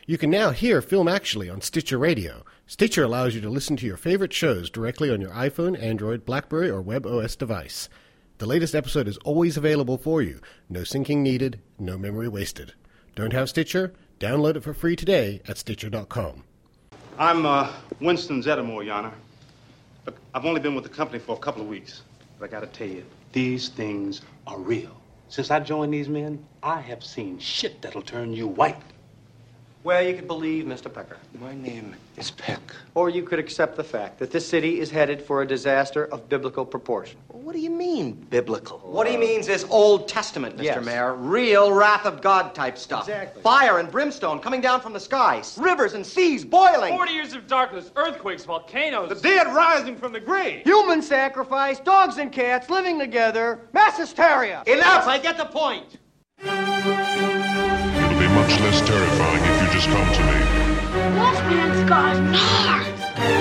You can now hear Film Actually on Stitcher Radio. Stitcher allows you to listen to your favorite shows directly on your iPhone, Android, BlackBerry, or WebOS device. The latest episode is always available for you. No syncing needed, no memory wasted. Don't have Stitcher? Download it for free today at Stitcher.com. I'm Winston Zeddemore, Your Honor. Look, I've only been with the company for a couple of weeks. But I gotta tell you, these things are real. Since I joined these men, I have seen shit that'll turn you white. Well, you could believe Mr. Pecker. My name is Peck. Or you could accept the fact that this city is headed for a disaster of biblical proportion. What do you mean, biblical? What he means is Old Testament, Mr. Yes. Mayor. Real wrath of God type stuff. Exactly. Fire and brimstone coming down from the skies. Rivers and seas boiling. 40 years of darkness, earthquakes, volcanoes. The dead rising from the grave. Human sacrifice, dogs and cats living together, mass hysteria. Enough, I get the point. It'll be much less terrifying if you just come to me. Wolfman's gone north.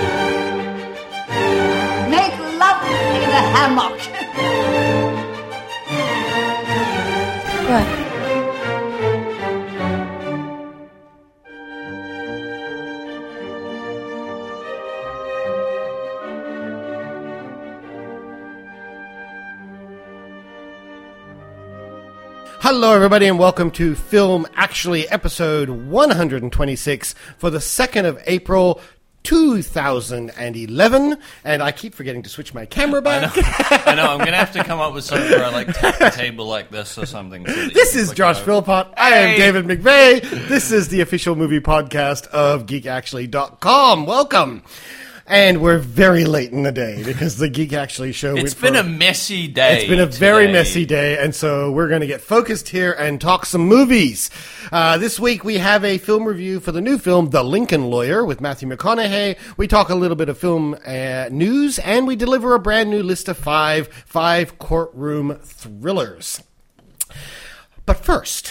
Make love in a hammock. What? Hello, everybody, and welcome to Film Actually, episode 126 for the 2nd of April, 2011. And I keep forgetting to switch my camera back. I know. I'm going to have to come up with something where I like tap the table like this or something. So that This you is can Josh click Philpott. I am David McVeigh. This is the official movie podcast of GeekActually.com. Welcome. And we're very late in the day because the Geek Actually show It's been a messy day. It's been a very today. messy day, and so we're going to get focused here and talk some movies. This week we have a film review for the new film, The Lincoln Lawyer, with Matthew McConaughey. We talk a little bit of film news, and we deliver a brand new list of five courtroom thrillers. But first,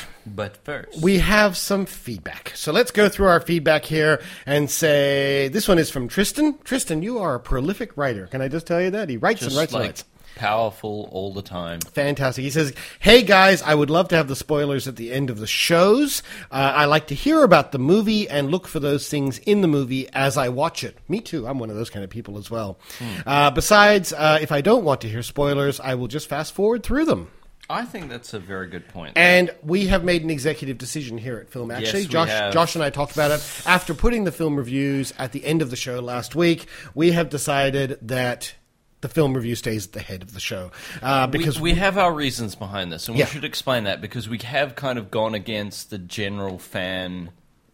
we have some feedback. So let's go through our feedback here and say, this one is from Tristan. Tristan, you are a prolific writer. Can I just tell you that? He writes Just and writes and like writes. powerful all the time. Fantastic. He says, hey guys, I would love to have the spoilers at the end of the shows. I like to hear about the movie and look for those things in the movie as I watch it. Me too. I'm one of those kind of people as well. Besides, if I don't want to hear spoilers, I will just fast forward through them. I think that's a very good point. And we have made an executive decision here at Film Actually. Yes, we have. Josh and I talked about it. After putting the film reviews at the end of the show last week, we have decided that the film review stays at the head of the show. Because we have our reasons behind this, and Yeah. we should explain that because we have kind of gone against the general fan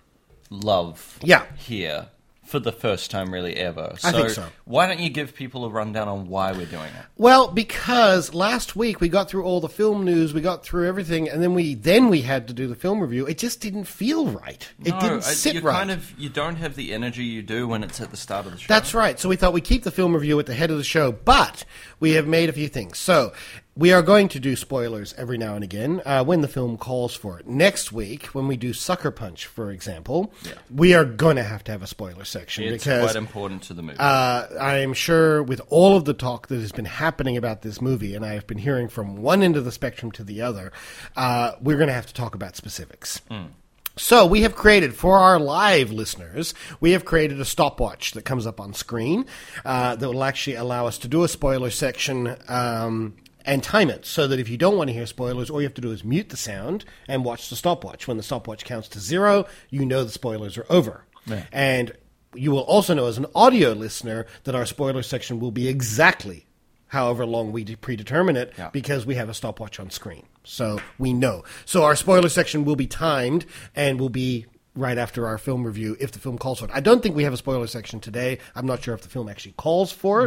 love here for the first time really ever. I think so. Why don't you give people a rundown on why we're doing it? Well, because last week we got through all the film news, we got through everything, and then we had to do the film review. It just didn't feel right. It didn't sit right. You don't have the energy you do when it's at the start of the show. That's right. So we thought we'd keep the film review at the head of the show, but we have made a few things. So we are going to do spoilers every now and again when the film calls for it. Next week, when we do Sucker Punch, for example, we are going to have a spoiler section. It's because quite important to the movie. I'm sure with all of the talk that has been happening about this movie, and I have been hearing from one end of the spectrum to the other, we're going to have to talk about specifics. So we have created, for our live listeners, we have created a stopwatch that comes up on screen that will actually allow us to do a spoiler section and time it so that if you don't want to hear spoilers, all you have to do is mute the sound and watch the stopwatch. When the stopwatch counts to 0, you know the spoilers are over. Yeah. And you will also know as an audio listener that our spoiler section will be exactly however long we predetermine it because we have a stopwatch on screen. So we know. So our spoiler section will be timed and will be right after our film review if the film calls for it. I don't think we have a spoiler section today. I'm not sure if the film actually calls for it.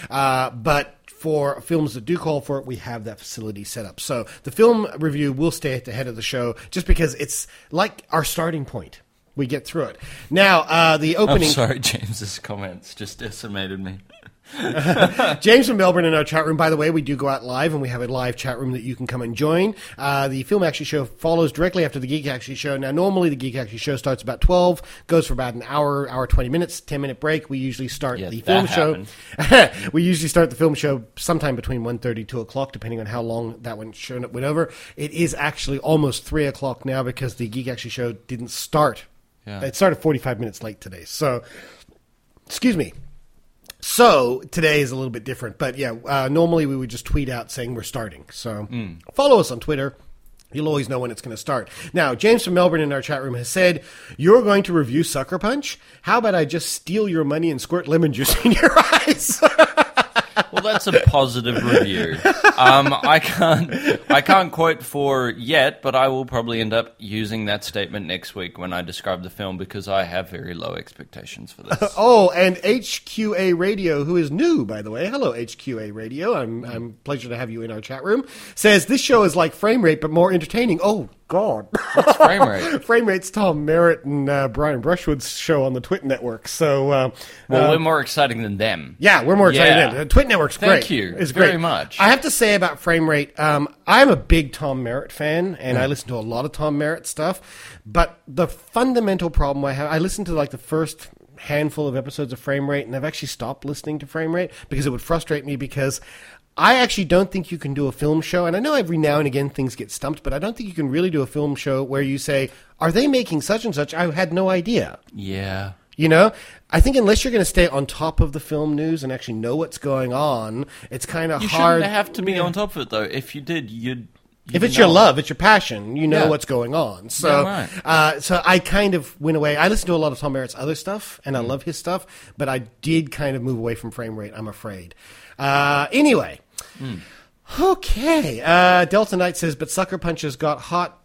But for films that do call for it, we have that facility set up. So the film review will stay at the head of the show just because it's like our starting point. We get through it. Now, the opening... I'm sorry, James's comments just decimated me. James from Melbourne in our chat room. By the way, we do go out live, and we have a live chat room that you can come and join. The Film Actually show follows directly after the Geek Actually show. Now, normally the Geek Actually show starts about 12, goes for about an hour 20 minutes, 10-minute break. We usually start the film show. We usually start the film show sometime between 1:30, 2 o'clock, depending on how long that went over. It is actually almost 3 o'clock now because the Geek Actually show didn't start Yeah. It started 45 minutes late today. So, excuse me. So, today is a little bit different. But, yeah, normally we would just tweet out saying we're starting. So, follow us on Twitter. You'll always know when it's going to start. Now, James from Melbourne in our chat room has said, you're going to review Sucker Punch? How about I just steal your money and squirt lemon juice in your eyes? Well, that's a positive review. I can't quote for yet, but I will probably end up using that statement next week when I describe the film because I have very low expectations for this. Oh, and HQA Radio, who is new, by the way. Hello, HQA Radio. I'm pleasure to have you in our chat room. Says this show is like Frame Rate, but more entertaining. Oh, God. What's Frame Rate? Frame Rate's Tom Merritt and Brian Brushwood's show on the Twit Network. So, well, we're more exciting than them. Yeah, we're more exciting than them. The Twit Network's great. Thank you. It's very great. much. I have to say about Frame Rate, I'm a big Tom Merritt fan, and I listen to a lot of Tom Merritt stuff. But the fundamental problem I listen to like the first handful of episodes of Frame Rate, and I've actually stopped listening to Frame Rate because it would frustrate me because I actually don't think you can do a film show, and I know every now and again things get stumped, but I don't think you can really do a film show where you say, are they making such and such? I had no idea. Yeah. You know, I think unless you're going to stay on top of the film news and actually know what's going on, it's kind of hard. You shouldn't have to be on top of it, though. If you did, you'd if it's your love, it's your passion, you know what's going on. So, right. So I kind of went away. I listen to a lot of Tom Merritt's other stuff, and I love his stuff, but I did kind of move away from Frame Rate, I'm afraid. Anyway. Okay. Delta Knight says, but Sucker Punch has got hot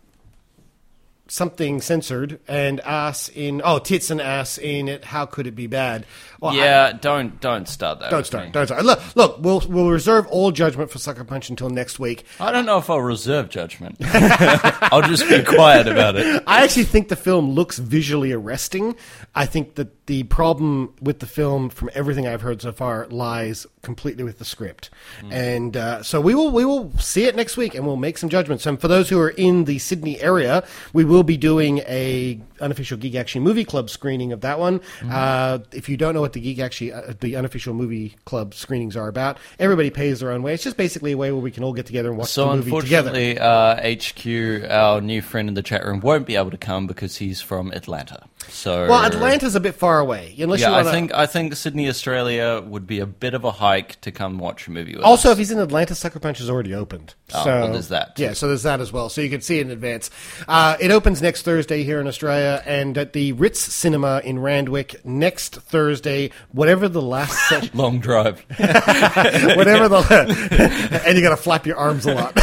something censored and ass in tits and ass in it. How could it be bad? Well, don't start that. Don't start. Look, we'll reserve all judgment for Sucker Punch until next week. I don't know if I'll reserve judgment. I'll just be quiet about it. I actually think the film looks visually arresting. I think that the problem with the film, from everything I've heard so far, lies completely with the script. And so we will see it next week, and we'll make some judgments. And for those who are in the Sydney area, we will be doing a unofficial Geek Action Movie Club screening of that one. If you don't know what the Geek Action, the unofficial movie club screenings are about, everybody pays their own way. It's just basically a way where we can all get together and watch the movie together. So unfortunately, HQ, our new friend in the chat room, won't be able to come because he's from Atlanta. So Atlanta's a bit far away. I think Sydney, Australia would be a bit of a hike to come watch a movie with Also, us. if he's in Atlanta, Sucker Punch is already opened. Well, there's that too. Yeah, so there's that as well. So you can see it in advance. It opens next Thursday here in Australia, and at the Ritz Cinema in Randwick next Thursday, whatever the last session... Long drive. Whatever and you got to flap your arms a lot.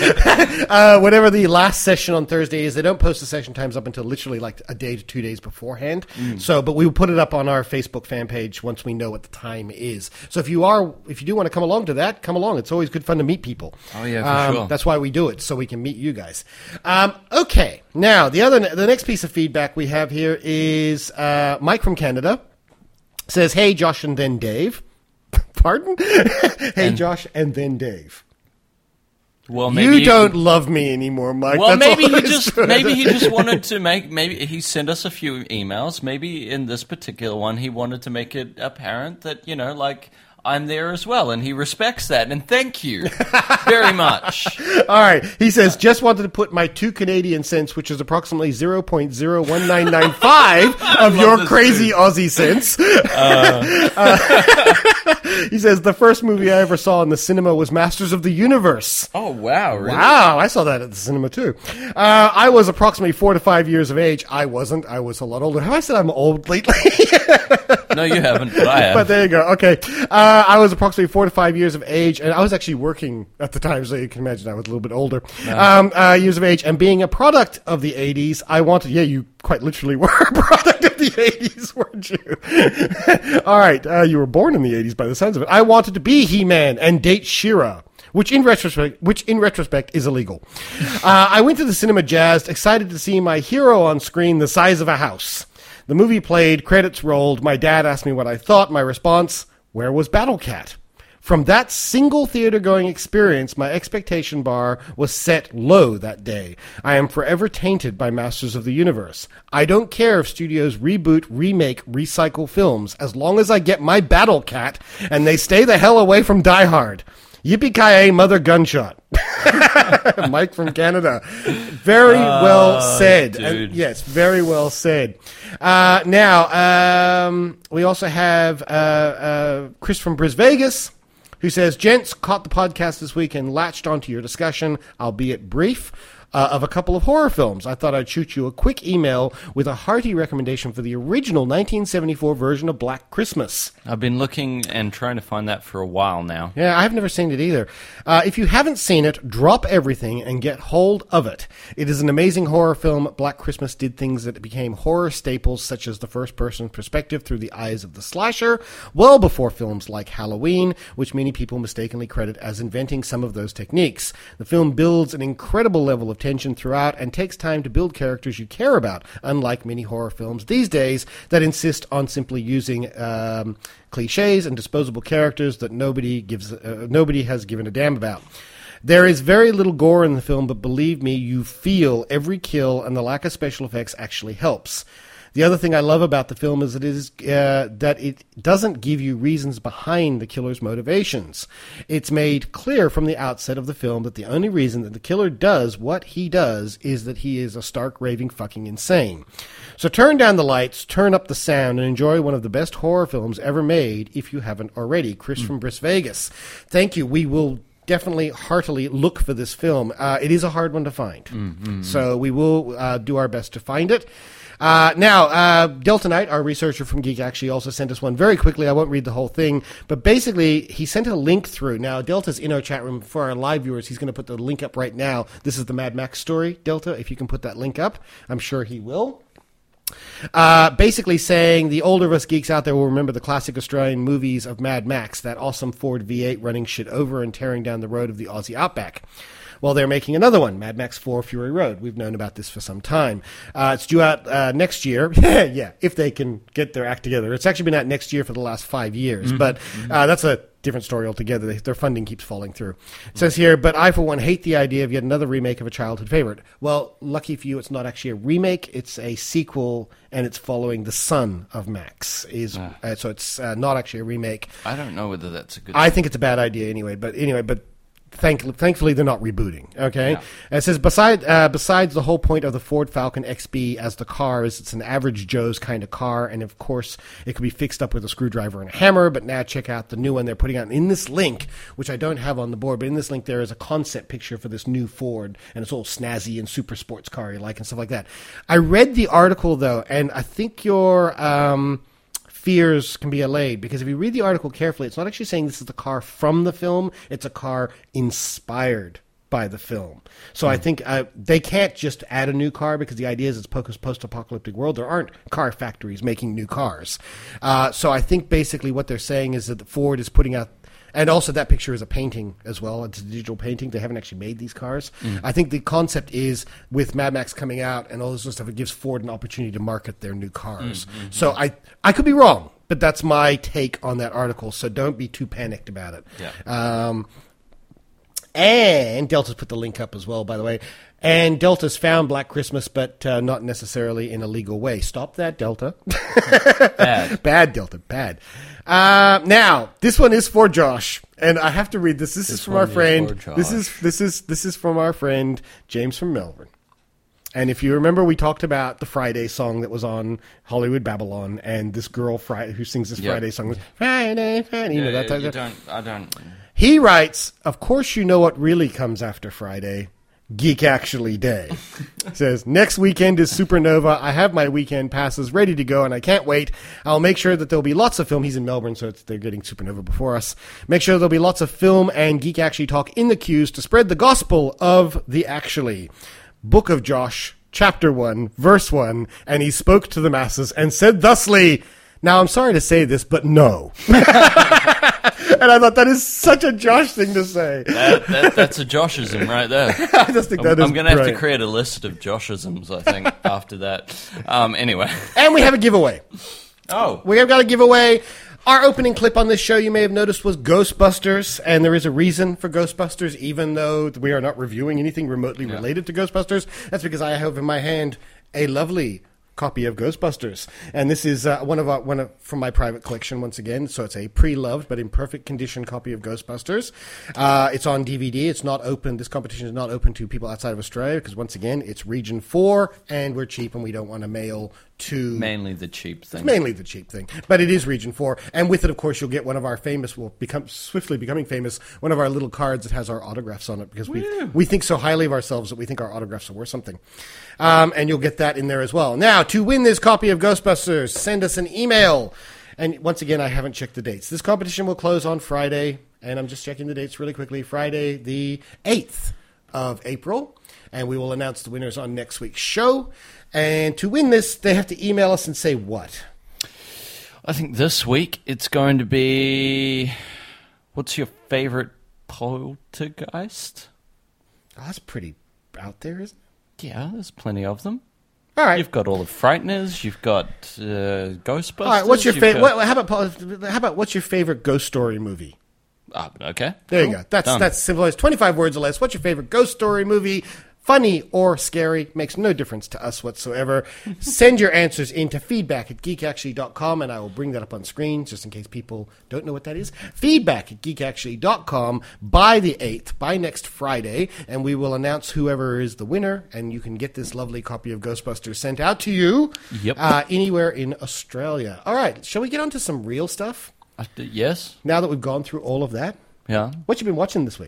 Whatever the last session on Thursday is, they don't post the session times up until literally like a day to 2 days beforehand. So, but we will put it up on our Facebook fan page once we know what the time is. So if you do want to come along to that, come along. It's always good fun to meet people. Oh yeah, for sure. That's why we do it, so we can meet you guys. Okay, now the next piece of feedback we have here is Mike from Canada says, "Hey Josh and then Dave." Pardon? Josh and then Dave. Well, maybe you don't love me anymore, Mike. Well, That's maybe he just wanted to maybe he sent us a few emails. Maybe in this particular one, he wanted to make it apparent that, I'm there as well, and he respects that, and thank you very much. All right. He says, just wanted to put my 2 Canadian cents, which is approximately 0.01995 of your crazy Aussie cents. He says, the first movie I ever saw in the cinema was Masters of the Universe. Oh, wow. Really? Wow. I saw that at the cinema, too. I was approximately 4 to 5 years of age. I wasn't. I was a lot older. Have I said I'm old lately? No, you haven't, but I have. But there you go. Okay. I was approximately 4 to 5 years of age, and I was actually working at the time, so you can imagine I was a little bit older. Years of age, and being a product of the 80s, I wanted... Yeah, you quite literally were a product of the 80s, weren't you? All right. You were born in the 80s by the sounds of it. I wanted to be He-Man and date She-Ra, which in retrospect is illegal. I went to the cinema jazzed, excited to see my hero on screen the size of a house. The movie played, credits rolled. My dad asked me what I thought. My response, where was Battle Cat? From that single theater-going experience, my expectation bar was set low that day. I am forever tainted by Masters of the Universe. I don't care if studios reboot, remake, recycle films, as long as I get my Battle Cat and they stay the hell away from Die Hard. Yippee-ki-yay, mother gunshot. Mike from Canada. Very well said. Dude. Yes, very well said. Now, we also have Chris from Bris Vegas, who says, gents, caught the podcast this week and latched onto your discussion, albeit brief, of a couple of horror films. I thought I'd shoot you a quick email with a hearty recommendation for the original 1974 version of Black Christmas. I've been looking and trying to find that for a while now. Yeah, I've never seen it either. If you haven't seen it, drop everything and get hold of it. It is an amazing horror film. Black Christmas did things that became horror staples, such as the first-person perspective through the eyes of the slasher, well before films like Halloween, which many people mistakenly credit as inventing some of those techniques. The film builds an incredible level of tension throughout and takes time to build characters you care about, unlike many horror films these days that insist on simply using cliches and disposable characters that nobody has given a damn about. There is very little gore in the film, but believe me, you feel every kill, and the lack of special effects actually helps. The other thing I love about the film is that it doesn't give you reasons behind the killer's motivations. It's made clear from the outset of the film that the only reason that the killer does what he does is that he is a stark, raving fucking insane. So turn down the lights, turn up the sound, and enjoy one of the best horror films ever made if you haven't already. Chris from Bris Vegas. Thank you. We will definitely heartily look for this film. It is a hard one to find. So we will do our best to find it. Now, Delta Knight, our researcher from Geek, actually also sent us one very quickly. I won't read the whole thing, but basically he sent a link through. Now, Delta's in our chat room. For our live viewers, he's going to put the link up right now. This is the Mad Max story, Delta. If you can put that link up, I'm sure he will. Basically saying the older of us geeks out there will remember the classic Australian movies of Mad Max, that awesome Ford V8 running shit over and tearing down the road of the Aussie Outback. Well, they're making another one, Mad Max 4 Fury Road. We've known about this for some time. It's due out next year. Yeah, if they can get their act together. It's actually been out next year for the last 5 years, but that's a different story altogether. Their funding keeps falling through. It says here, but I, for one, hate the idea of yet another remake of a childhood favorite. Well, lucky for you, it's not actually a remake. It's a sequel, and it's following the son of Max. So it's not actually a remake. I don't know whether that's a good I think it's a bad idea anyway, but thankfully, they're not rebooting. Okay, yeah. It says besides the whole point of the Ford Falcon XB as the car is it's an average Joe's kind of car, and of course it could be fixed up with a screwdriver and a hammer. But now check out the new one they're putting out in this link, which I don't have on the board. But in this link there is a concept picture for this new Ford, and it's all snazzy and super sports car you like and stuff like that. I read the article though, and I think your fears can be allayed, because if you read the article carefully, it's not actually saying this is the car from the film, it's a car inspired by the film. So I think they can't just add a new car, because the idea is it's post-apocalyptic world. There aren't car factories making new cars. So I think basically what they're saying is that Ford is putting out, and also that picture is a painting as well. It's a digital painting. They haven't actually made these cars. I think the concept is with Mad Max coming out and all this sort of stuff, it gives Ford an opportunity to market their new cars. So I could be wrong, but that's my take on that article. So don't be too panicked about it. Yeah. And Delta's put the link up as well, by the way. And Delta's found Black Christmas, but not necessarily in a legal way. Stop that, Delta. Bad. Bad, Delta. Bad. Now, this one is for Josh, and I have to read this. This is from our friend. This is from our friend James from Melbourne. And if you remember, we talked about the Friday song that was on Hollywood Babylon, and this girl who sings this Friday song. Friday, Friday. You know that. I don't. He writes, "Of course, you know what really comes after Friday." Geek Actually Day. Says, next weekend is Supernova. I have my weekend passes ready to go, and I can't wait. I'll make sure that there'll be lots of film. He's in Melbourne, so they're getting Supernova before us. Make sure there'll be lots of film and Geek Actually talk in the queues to spread the gospel of the actually. Book of Josh, chapter 1, verse 1, and he spoke to the masses and said thusly, now I'm sorry to say this, but no. And I thought that is such a Josh thing to say. That's a Joshism right there. I just think that is I'm going to have to brilliant. create a list of Joshisms, I think, after that. Anyway. And we have a giveaway. Oh. We have got a giveaway. Our opening clip on this show, you may have noticed, was Ghostbusters, and there is a reason for Ghostbusters, even though we are not reviewing anything remotely related to Ghostbusters. That's because I have in my hand a lovely copy of Ghostbusters, and this is one from my private collection once again. So it's a pre-loved but in perfect condition copy of Ghostbusters. It's on DVD. It's not open. This competition is not open to people outside of Australia because once again it's Region 4, and we're cheap and we don't want to mail to mainly the cheap thing. It's mainly the cheap thing, but it is Region 4, and with it, of course, you'll get one of our famous, swiftly becoming famous, one of our little cards that has our autographs on it because we think so highly of ourselves that we think our autographs are worth something. And you'll get that in there as well. Now, to win this copy of Ghostbusters, send us an email. And once again, I haven't checked the dates. This competition will close on Friday, and I'm just checking the dates really quickly. Friday, the 8th of April, and we will announce the winners on next week's show. And to win this, they have to email us and say what? I think this week it's going to be, what's your favorite poltergeist? Oh, that's pretty out there, isn't it? Yeah, there's plenty of them. All right. You've got all the Frighteners. You've got Ghostbusters. All right. What's your favorite? How about what's your favorite ghost story movie? Okay. There you go. That's simple. It's 25 words or less. What's your favorite ghost story movie? Funny or scary, makes no difference to us whatsoever. Send your answers in to feedback@geekactually.com, and I will bring that up on screen just in case people don't know what that is. Feedback@geekactually.com by the 8th, by next Friday, and we will announce whoever is the winner, and you can get this lovely copy of Ghostbusters sent out to you anywhere in Australia. All right, shall we get on to some real stuff? Yes. Now that we've gone through all of that. Yeah. What you been watching this week?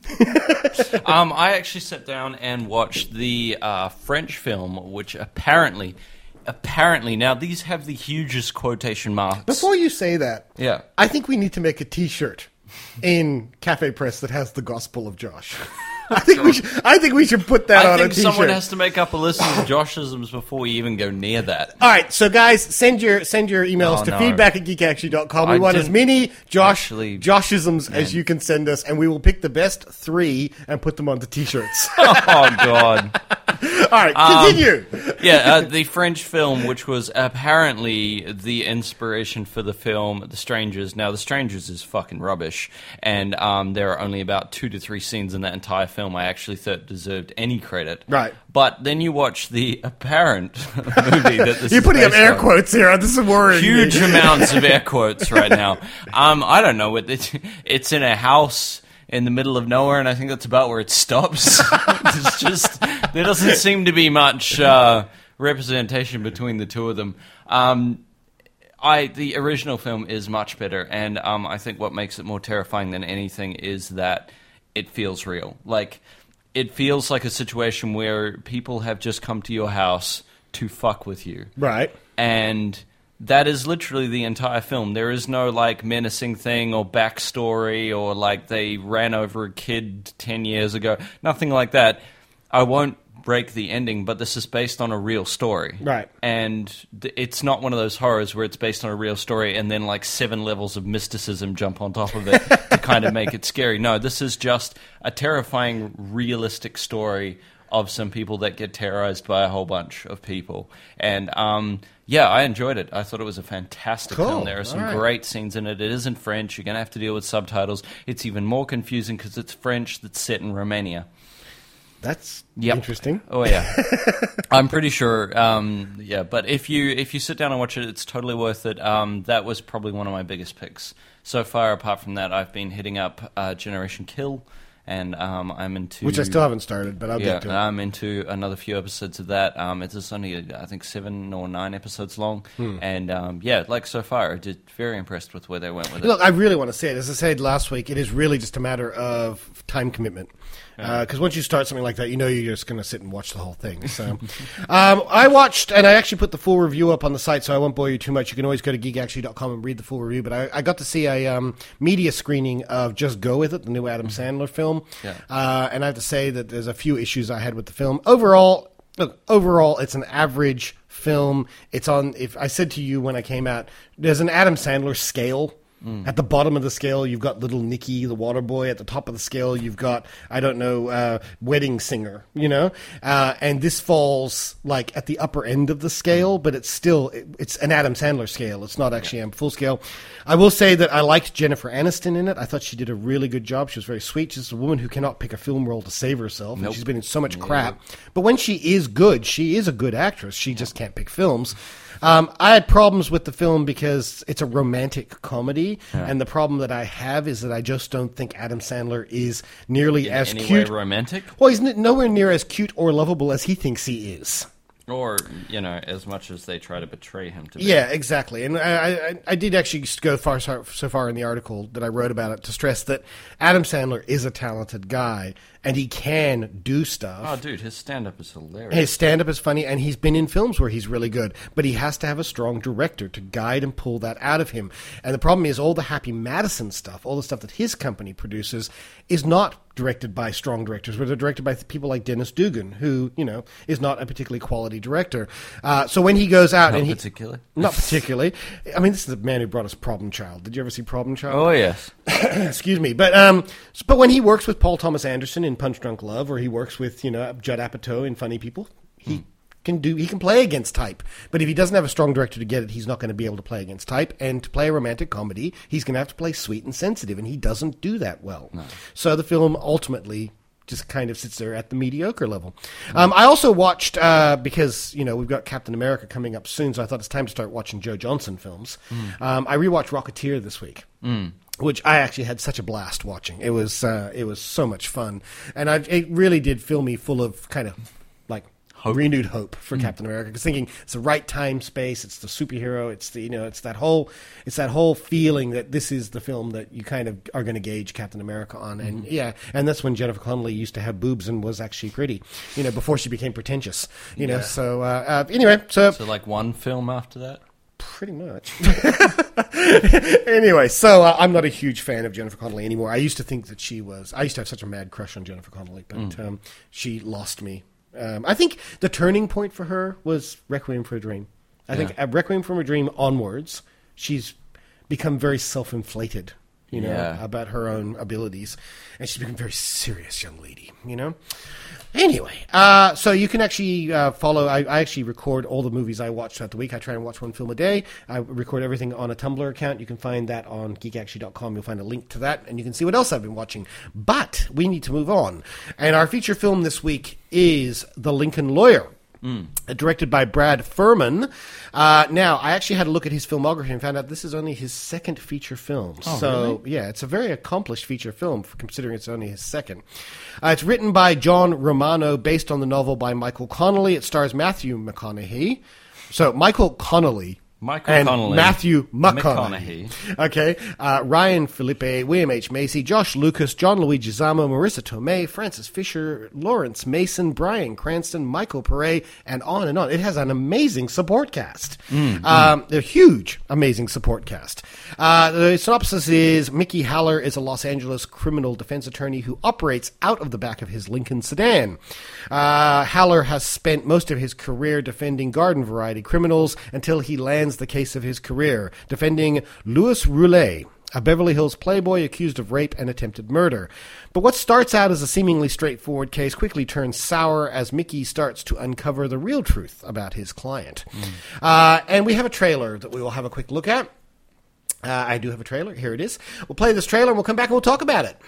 I actually sat down and watched the French film, which apparently, now these have the hugest quotation marks. Before you say that, yeah, I think we need to make a T-shirt in Cafe Press that has the Gospel of Josh. I think we should put that on a T-shirt. I think someone has to make up a list of Joshisms before we even go near that. All right, so guys, send your emails to feedback@geekactually.com. We want as many Joshisms as you can send us, and we will pick the best 3 and put them on the T-shirts. Oh, God. All right, continue. The French film, which was apparently the inspiration for the film The Strangers. Now, The Strangers is fucking rubbish, and there are only about 2 to 3 scenes in that entire film I actually thought deserved any credit. Right. But then you watch the apparent movie that this You're is putting up air on. quotes here. This is worrying Huge me. amounts of air quotes right now. I don't know. It's in a house in the middle of nowhere, and I think that's about where it stops. It's just, there doesn't seem to be much representation between the two of them. The original film is much better, and I think what makes it more terrifying than anything is that it feels real. Like, it feels like a situation where people have just come to your house to fuck with you. Right. And that is literally the entire film. There is no, like, menacing thing or backstory or, like, they ran over a kid 10 years ago. Nothing like that. I won't break the ending, but this is based on a real story. Right. And it's not one of those horrors where it's based on a real story and then, like, 7 levels of mysticism jump on top of it to kind of make it scary. No, this is just a terrifying, realistic story of some people that get terrorized by a whole bunch of people. And, I enjoyed it. I thought it was a fantastic film. There are some great scenes in it. It is in French. You're going to have to deal with subtitles. It's even more confusing because it's French that's set in Romania. That's interesting. Oh, yeah. I'm pretty sure, but if you sit down and watch it, it's totally worth it. That was probably one of my biggest picks. So far, apart from that, I've been hitting up Generation Kill, and I'm into... Which I still haven't started, but I'll get to it. I'm into another few episodes of that. It's only, I think, 7 or 9 episodes long. And, so far, I'm just very impressed with where they went with it. Look, I really want to say it. As I said last week, it is really just a matter of time commitment. Because once you start something like that, you know you're just going to sit and watch the whole thing. So, I watched, and I actually put the full review up on the site, so I won't bore you too much. You can always go to geekactually.com and read the full review. But I got to see a media screening of Just Go With It, the new Adam Sandler film. Yeah. And I have to say that there's a few issues I had with the film. Overall, it's an average film. It's on. If I said to you when I came out, there's an Adam Sandler scale. At the bottom of the scale, you've got Little Nicky, the water boy. At the top of the scale, you've got, I don't know, Wedding Singer, you know? And this falls, like, at the upper end of the scale, but it's still, it's an Adam Sandler scale. It's not actually a full scale. I will say that I liked Jennifer Aniston in it. I thought she did a really good job. She was very sweet. She's a woman who cannot pick a film role to save herself. And she's been in so much crap. But when she is good, she is a good actress. She just can't pick films. I had problems with the film because it's a romantic comedy, and the problem that I have is that I just don't think Adam Sandler is nearly as cute. Romantic? Well, he's nowhere near as cute or lovable as he thinks he is. Or, you know, as much as they try to betray him to be. Yeah, exactly. And I did actually go so far in the article that I wrote about it to stress that Adam Sandler is a talented guy, and he can do stuff. Oh, dude, his stand-up is hilarious. His stand-up is funny, and he's been in films where he's really good, but he has to have a strong director to guide and pull that out of him. And the problem is all the Happy Madison stuff, all the stuff that his company produces, is not directed by strong directors, but they're directed by people like Dennis Dugan, who, you know, is not a particularly quality director. So when he goes out and he... Not particularly. I mean, this is the man who brought us Problem Child. Did you ever see Problem Child? Oh, yes. Excuse me. But when he works with Paul Thomas Anderson in Punch Drunk Love, or he works with, you know, Judd Apatow in Funny People, he can play against type. But if he doesn't have a strong director to get it, he's not going to be able to play against type. And to play a romantic comedy, he's going to have to play sweet and sensitive, and he doesn't do that well. No. So the film ultimately just kind of sits there at the mediocre level. I also watched, because, you know, we've got Captain America coming up soon, so I thought it's time to start watching Joe Johnson films. I rewatched Rocketeer this week. Which I actually had such a blast watching. It was so much fun, and it really did fill me full of kind of like renewed hope for Captain America. Because thinking it's the right time, space, it's the superhero, it's the, you know, it's that whole feeling that this is the film that you kind of are going to gauge Captain America on, and and that's when Jennifer Connelly used to have boobs and was actually pretty, you know, before she became pretentious, you know. So anyway, so like one film after that. Pretty much. Anyway, so I'm not a huge fan of Jennifer Connelly anymore. I used to think that she was... I used to have such a mad crush on Jennifer Connelly, but she lost me. I think the turning point for her was Requiem for a Dream. I think at Requiem for a Dream onwards, she's become very self-inflated, you know, about her own abilities. And she's become a very serious young lady, you know? Anyway, so you can actually follow. I actually record all the movies I watch throughout the week. I try and watch one film a day. I record everything on a Tumblr account. You can find that on geekactually.com. You'll find a link to that, and you can see what else I've been watching. But we need to move on. And our feature film this week is The Lincoln Lawyer. Directed by Brad Furman. Now, I actually had a look at his filmography and found out this is only his second feature film. Oh, so, really? yeah, it's a very accomplished feature film, considering it's only his second. It's written by John Romano, based on the novel by Michael Connelly. It stars Matthew McConaughey. So, Michael Connelly. Matthew McConaughey. Okay. Ryan Felipe, William H. Macy, Josh Lucas, John Luigi Zammo, Marissa Tomei, Francis Fisher, Lawrence Mason, Bryan Cranston, Michael Pare, and on and on. It has an amazing support cast. They're huge, amazing support cast. The synopsis is Mickey Haller is a Los Angeles criminal defense attorney who operates out of the back of his Lincoln sedan. Haller has spent most of his career defending garden variety criminals until he lands the case of his career, defending Louis Roulet, a Beverly Hills playboy accused of rape and attempted murder. But what starts out as a seemingly straightforward case quickly turns sour as Mickey starts to uncover the real truth about his client. And we have a trailer that we will have a quick look at. I do have a trailer. Here it is. We'll play this trailer and we'll come back and we'll talk about it.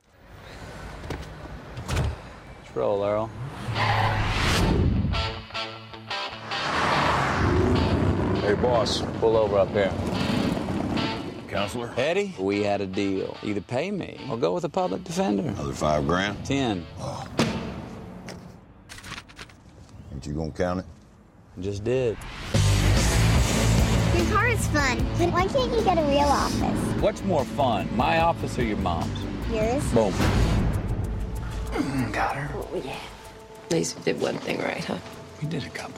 Let's roll, Earl. Hey, boss. Pull over up here. Counselor? Eddie, we had a deal. Either pay me or go with a public defender. Another $5,000? 10. Oh. Ain't you gonna count it? Just did. Your car is fun, but why can't you get a real office? What's more fun, my office or your mom's? Yours. Boom. Got her. Oh, yeah. At least we did one thing right, huh? We did a couple.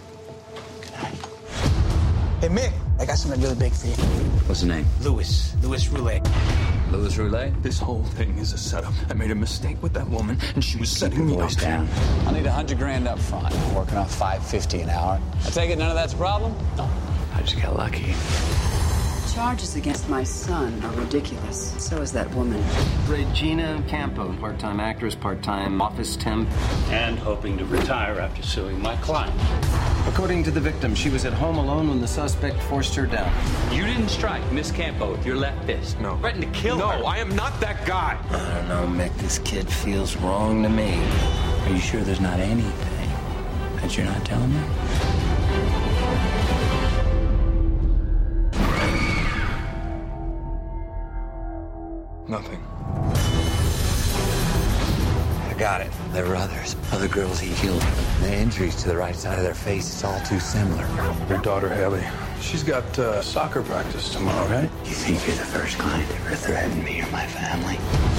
Hey, Mick, I got something really big for you. What's the name? Louis Roulet. Louis Roulet? This whole thing is a setup. I made a mistake with that woman, and she was setting me up. Down. I need $100,000 up front. I'm working on $550 an hour. I take it none of that's a problem? No. I just got lucky. charges against my son are ridiculous. So is that woman. Regina Campo, part-time actress, part-time office temp, and hoping to retire after suing my client. According to the victim, she was at home alone when the suspect forced her down. You didn't strike Miss Campo with your left fist. No. Threatened to kill her. No, I am not that guy. I don't know, Mick. This kid feels wrong to me. Are you sure there's not anything that you're not telling me? Nothing. I got it. There were others. Other girls he killed. The injuries to the right side of their face, it's all too similar. Your daughter, Haley, she's got soccer practice tomorrow, right? You think you're the first client to ever threaten me or my family?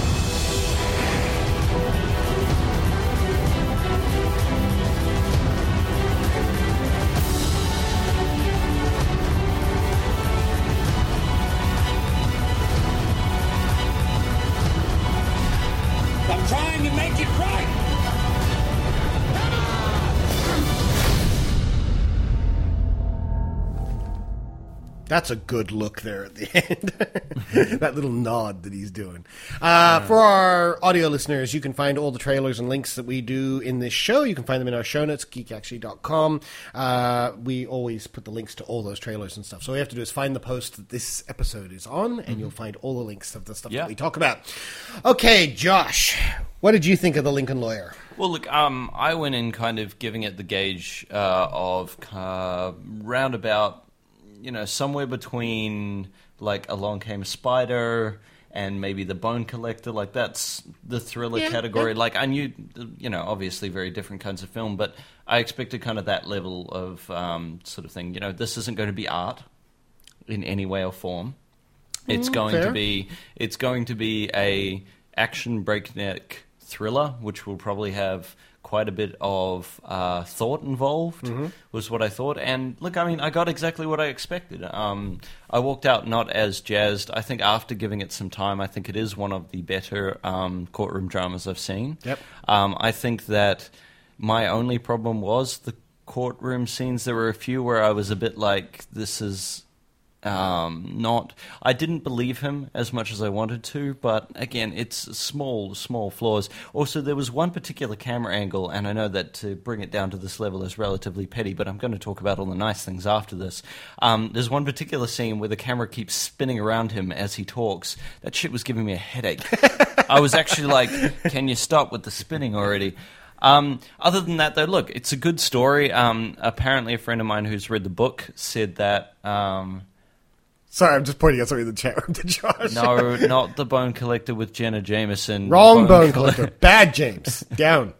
I'm trying to make it right. That's a good look there at the end. That little nod that he's doing. For our audio listeners, you can find all the trailers and links that we do in this show. You can find them in our show notes, geekactually.com. We always put the links to all those trailers and stuff. So all you have to do is find the post that this episode is on, and you'll find all the links of the stuff that we talk about. Okay, Josh, what did you think of The Lincoln Lawyer? Well, look, I went in kind of giving it the gauge of roundabout, somewhere between, like, Along Came a Spider and maybe The Bone Collector. Like, that's the thriller category. Yeah. Like, I knew, obviously very different kinds of film, but I expected kind of that level of sort of thing. This isn't going to be art in any way or form. It's going to be a action breakneck thriller, which will probably have quite a bit of thought involved, was what I thought. And look, I mean, I got exactly what I expected. I walked out not as jazzed. I think after giving it some time, I think it is one of the better courtroom dramas I've seen. Yep. I think that my only problem was the courtroom scenes. There were a few where I was a bit like, this is... I didn't believe him as much as I wanted to, but again, it's small flaws. Also, there was one particular camera angle, and I know that to bring it down to this level is relatively petty, but I'm going to talk about all the nice things after this. There's one particular scene where the camera keeps spinning around him as he talks. That shit was giving me a headache. I was actually like, can you stop with the spinning already? Other than that, though, look, it's a good story. Apparently, a friend of mine who's read the book said that... Sorry, I'm just pointing at something in the chat room to Josh. No, not The Bone Collector with Jenna Jameson. Wrong Bone Collector. Bad James. Down.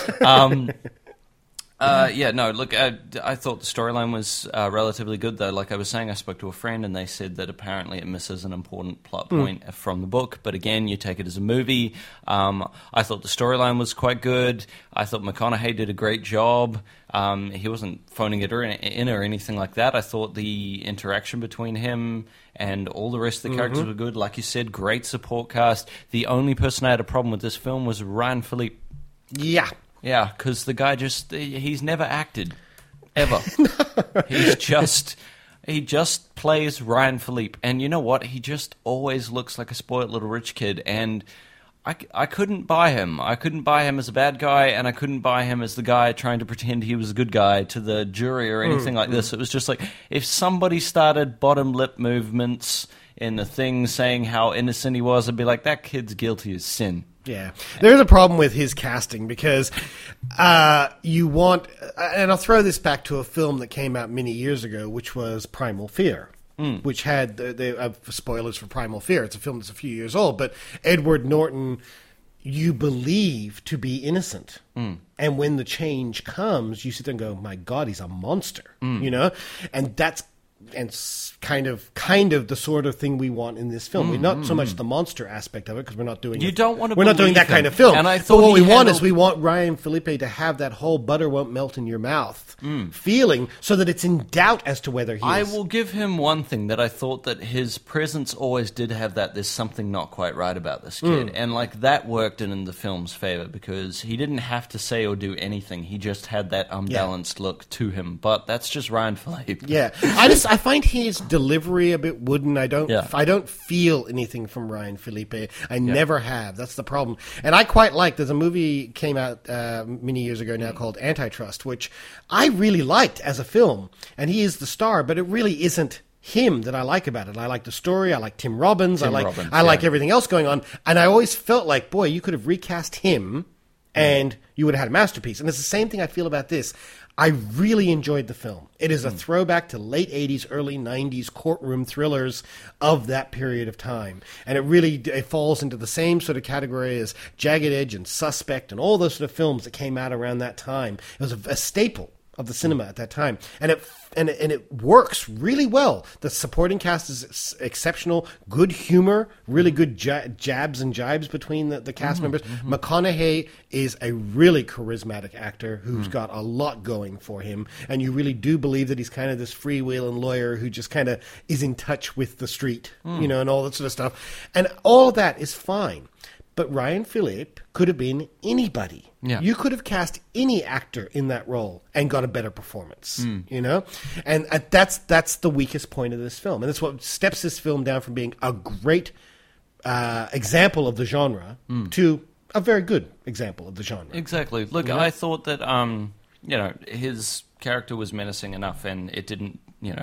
Look, I thought the storyline was relatively good, though. Like I was saying, I spoke to a friend, and they said that apparently it misses an important plot point from the book. But again, you take it as a movie. I thought the storyline was quite good. I thought McConaughey did a great job. He wasn't phoning it in or anything like that. I thought the interaction between him and all the rest of the characters were good. Like you said, great support cast. The only person I had a problem with this film was Ryan Philippe. Yeah. Yeah, because the guy he's never acted, ever. He just plays Ryan Philippe. And you know what? He just always looks like a spoiled little rich kid. And I couldn't buy him. I couldn't buy him as a bad guy, and I couldn't buy him as the guy trying to pretend he was a good guy to the jury or anything like this. It was just like, if somebody started bottom lip movements in the thing saying how innocent he was, I'd be like, that kid's guilty as sin. Yeah. There's a problem with his casting because you want... And I'll throw this back to a film that came out many years ago, which was Primal Fear, which had... spoilers for Primal Fear. It's a film that's a few years old, but Edward Norton, you believe to be innocent. And when the change comes, you sit there and go, my God, he's a monster, And that's... And kind of the sort of thing we want in this film. We're not so much the monster aspect of it because we're not doing. We're not doing that kind of film. And I thought, but what we want is we want Ryan Philippe to have that whole butter won't melt in your mouth feeling, so that it's in doubt as to whether he. I will give him one thing that I thought that his presence always did have that. There's something not quite right about this kid, and like that worked in the film's favor because he didn't have to say or do anything. He just had that unbalanced look to him. But that's just Ryan Philippe. Yeah, I find his delivery a bit wooden. I don't feel anything from Ryan Phillippe. I never have. That's the problem. And I quite like. There's a movie came out many years ago now called Antitrust, which I really liked as a film, and he is the star, but it really isn't him that I like about it. I like the story. I like Tim Robbins. I like everything else going on. And I always felt like, boy, you could have recast him and you would have had a masterpiece. And it's the same thing I feel about this. I really enjoyed the film. It is a throwback to late 80s, early 90s courtroom thrillers of that period of time. And it falls into the same sort of category as Jagged Edge and Suspect and all those sort of films that came out around that time. It was a staple of the cinema at that time. And it works really well. The supporting cast is exceptional, good humor, really good jabs and jibes between the cast members. McConaughey is a really charismatic actor who's got a lot going for him, and you really do believe that he's kind of this freewheeling lawyer who just kind of is in touch with the street, and all that sort of stuff. And all of that is fine. But Ryan Phillippe could have been anybody. Yeah. You could have cast any actor in that role and got a better performance, And that's the weakest point of this film. And that's what steps this film down from being a great example of the genre to a very good example of the genre. Exactly. Look, I thought that, his character was menacing enough and it didn't,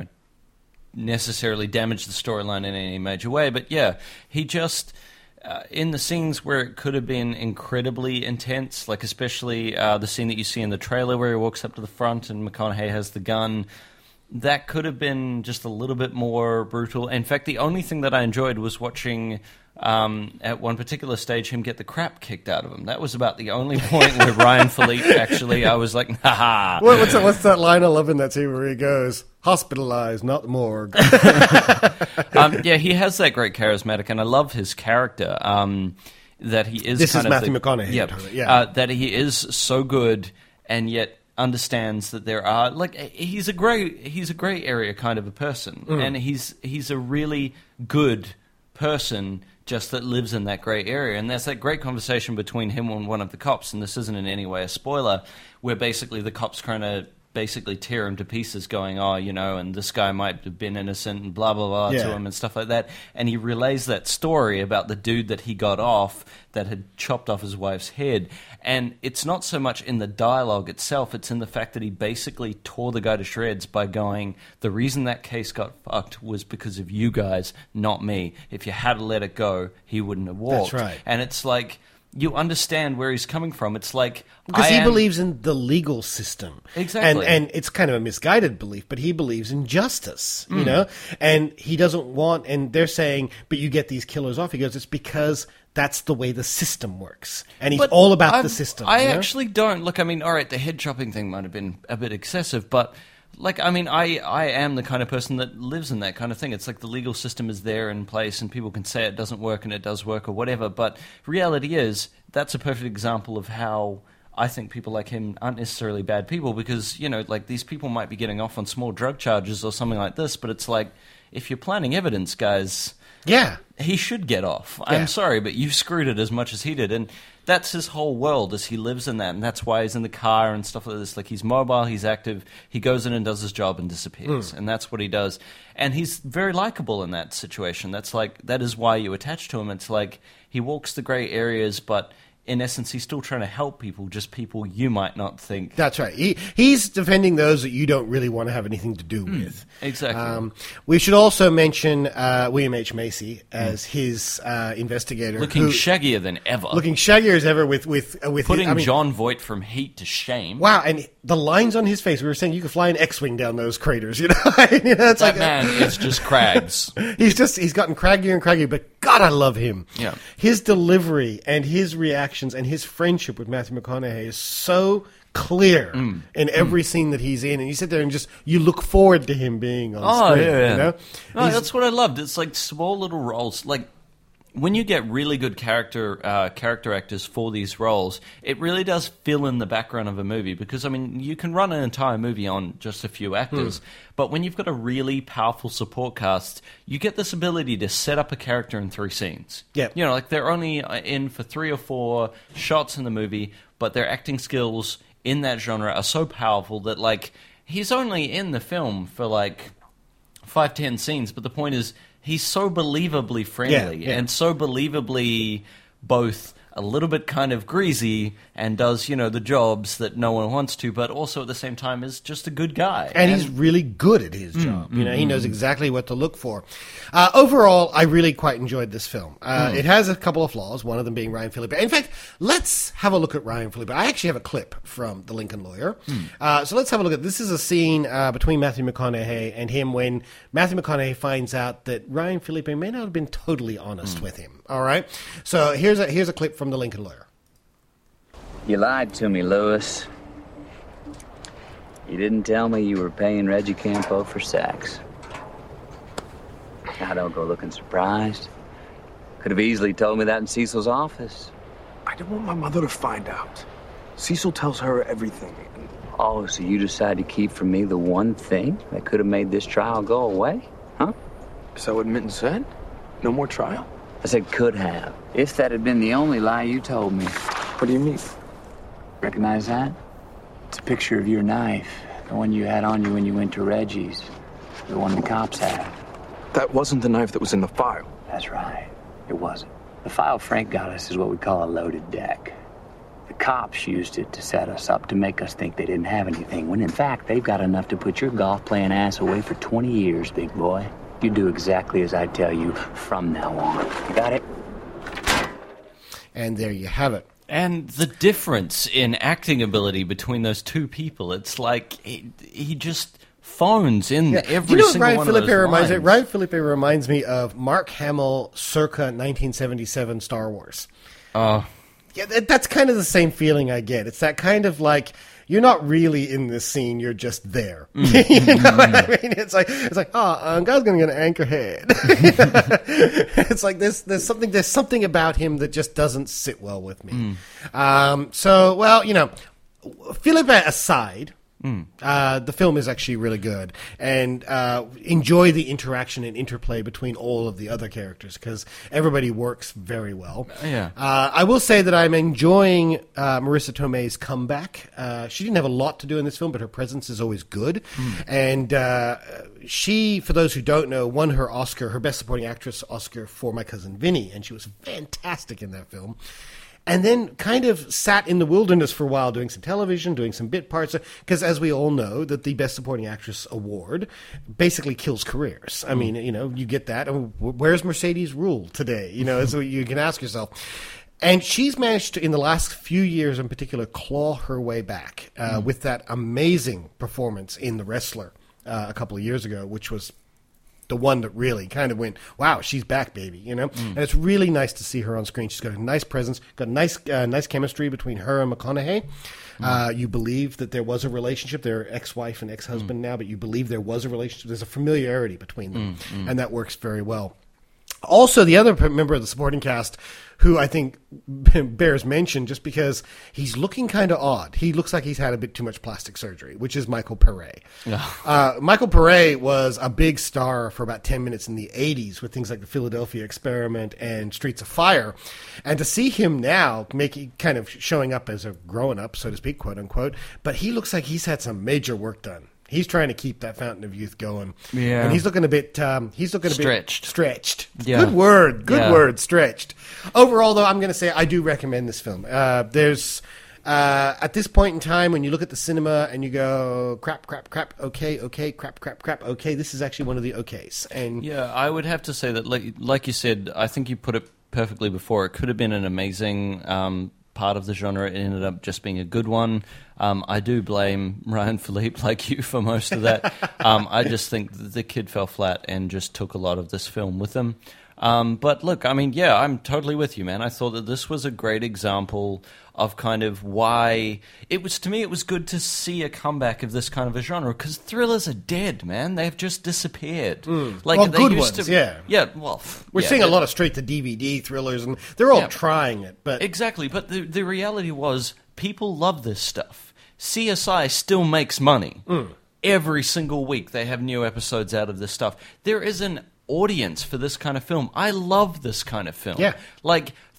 necessarily damage the storyline in any major way. But yeah, he just... in the scenes where it could have been incredibly intense, like especially the scene that you see in the trailer where he walks up to the front and McConaughey has the gun, that could have been just a little bit more brutal. In fact, the only thing that I enjoyed was watching, at one particular stage, him get the crap kicked out of him. That was about the only point where Ryan Phillippe actually, I was like, ha. What's that line I love in that scene where he goes, hospitalized, not morgue? He has that great charismatic, and I love his character. That he is. This kind is of Matthew McConaughey. That he is so good, and yet understands that there are he's a gray area kind of a person, and he's a really good person just that lives in that grey area. And there's that great conversation between him and one of the cops, and this isn't in any way a spoiler, where basically the cops trying to basically tear him to pieces going, and this guy might have been innocent and blah, blah, blah to him and stuff like that. And he relays that story about the dude that he got off that had chopped off his wife's head. And it's not so much in the dialogue itself, it's in the fact that he basically tore the guy to shreds by going, the reason that case got fucked was because of you guys, not me. If you had let it go, he wouldn't have walked. That's right. And it's like... you understand where he's coming from. It's like... because he believes in the legal system. Exactly. And it's kind of a misguided belief, but he believes in justice, And he doesn't want... and they're saying, but you get these killers off. He goes, it's because that's the way the system works. And he's all about the system. I actually don't... look, I mean, all right, the head chopping thing might have been a bit excessive, but... I am the kind of person that lives in that kind of thing. It's like the legal system is there in place and people can say it doesn't work and it does work or whatever. But reality is, that's a perfect example of how I think people like him aren't necessarily bad people because, these people might be getting off on small drug charges or something like this. But it's like, if you're planting evidence, guys... yeah. He should get off. Yeah. I'm sorry, but you screwed it as much as he did. And that's his whole world, as he lives in that. And that's why he's in the car and stuff like this. Like, he's mobile, he's active, he goes in and does his job and disappears. And that's what he does. And he's very likable in that situation. That is why you attach to him. It's like, he walks the grey areas, but... in essence, he's still trying to help people, just people you might not think. That's right. He's defending those that you don't really want to have anything to do with. Exactly. We should also mention William H. Macy as his investigator. Looking shaggier than ever. Looking shaggier as ever with putting John Voight from Heat to shame. Wow, and the lines on his face, we were saying you could fly an X-Wing down those craters, It's that man is just crags. He's gotten craggier and craggier, but God, I love him. Yeah. His delivery and his reactions and his friendship with Matthew McConaughey is so clear in every scene that he's in, and you sit there and you look forward to him being on screen. Yeah. That's what I loved. It's like small little roles. Like when you get really good character actors for these roles, it really does fill in the background of a movie. Because, I mean, you can run an entire movie on just a few actors, but when you've got a really powerful support cast, you get this ability to set up a character in 3 scenes. Yeah. They're only in for 3 or 4 shots in the movie, but their acting skills in that genre are so powerful that, he's only in the film for, 5-10 scenes, but the point is he's so believably friendly and so believably both a little bit kind of greasy and does, the jobs that no one wants to, but also at the same time is just a good guy. And he's really good at his job. He knows exactly what to look for. Overall, I really quite enjoyed this film. It has a couple of flaws, one of them being Ryan Phillippe. In fact, let's have a look at Ryan Phillippe. I actually have a clip from The Lincoln Lawyer. So let's have a look at this. Is a scene between Matthew McConaughey and him when Matthew McConaughey finds out that Ryan Phillippe may not have been totally honest with him. All right? So here's a clip from The Lincoln Lawyer. You lied to me, Lewis. You didn't tell me you were paying Reggie Campo for sex. Now don't go looking surprised. Could have easily told me that in Cecil's office. I didn't want my mother to find out. Cecil tells her everything. Oh, so you decided to keep from me the one thing that could have made this trial go away? Huh? Is that what Minton said? No more trial? I said could have. If that had been the only lie you told me. What do you mean? Recognize that? It's a picture of your knife. The one you had on you when you went to Reggie's. The one the cops had. That wasn't the knife that was in the file. That's right. It wasn't. The file Frank got us is what we call a loaded deck. The cops used it to set us up to make us think they didn't have anything, when in fact they've got enough to put your golf-playing ass away for 20 years, big boy. You do exactly as I tell you from now on. You got it? And there you have it. And the difference in acting ability between those two people, it's like he just phones in every single one of those lines. Ryan Phillippe reminds me of Mark Hamill circa 1977 Star Wars. Yeah, that's kind of the same feeling I get. It's that kind of like, you're not really in this scene, you're just there. You know what I mean? It's like, guy's gonna get an Anchorhead. It's like there's something about him that just doesn't sit well with me. Phillippe aside, the film is actually really good, and enjoy the interaction and interplay between all of the other characters because everybody works very well. I will say that I'm enjoying Marissa Tomei's comeback. She didn't have a lot to do in this film, but her presence is always good. And she, for those who don't know, won her Oscar, her Best Supporting Actress Oscar for My Cousin Vinny, and she was fantastic in that film. And then kind of sat in the wilderness for a while doing some television, doing some bit parts. Because as we all know, that the Best Supporting Actress award basically kills careers. I mean, you get that. Where's Mercedes Rule today? So you can ask yourself. And she's managed to, in the last few years in particular, claw her way back with that amazing performance in The Wrestler a couple of years ago, which was the one that really kind of went, wow, she's back, baby, And it's really nice to see her on screen. She's got a nice presence, got nice chemistry between her and McConaughey. You believe that there was a relationship. They're ex-wife and ex-husband now, but you believe there was a relationship. There's a familiarity between them, and that works very well. Also, the other member of the supporting cast, who I think bears mention just because he's looking kind of odd. He looks like he's had a bit too much plastic surgery, which is Michael Pare. Michael Pare was a big star for about 10 minutes in the 80s with things like The Philadelphia Experiment and Streets of Fire. And to see him now kind of showing up as a grown-up, so to speak, quote unquote, but he looks like he's had some major work done. He's trying to keep that fountain of youth going. Yeah. And he's looking a bit stretched. Yeah. Good word, stretched. Overall, though, I'm going to say I do recommend this film. There's at this point in time, when you look at the cinema and you go, crap, okay, crap, okay, this is actually one of the okays. And yeah, I would have to say that, like you said, I think you put it perfectly before. It could have been an amazing part of the genre. It ended up just being a good one. I do blame Ryan Phillippe, like you, for most of that. I just think that the kid fell flat and just took a lot of this film with him. But look, I mean, yeah, I'm totally with you, man. I thought that this was a great example of kind of why it was, to me, it was good to see a comeback of this kind of a genre, because thrillers are dead, man. They've just disappeared. Like they good used ones, to, yeah. Well, we're seeing a lot of straight-to-DVD thrillers, and they're all trying it. But exactly, but the reality was people love this stuff. CSI still makes money. Every single week they have new episodes out of this stuff. There is an audience for this kind of film. I love this kind of film. Yeah. Like,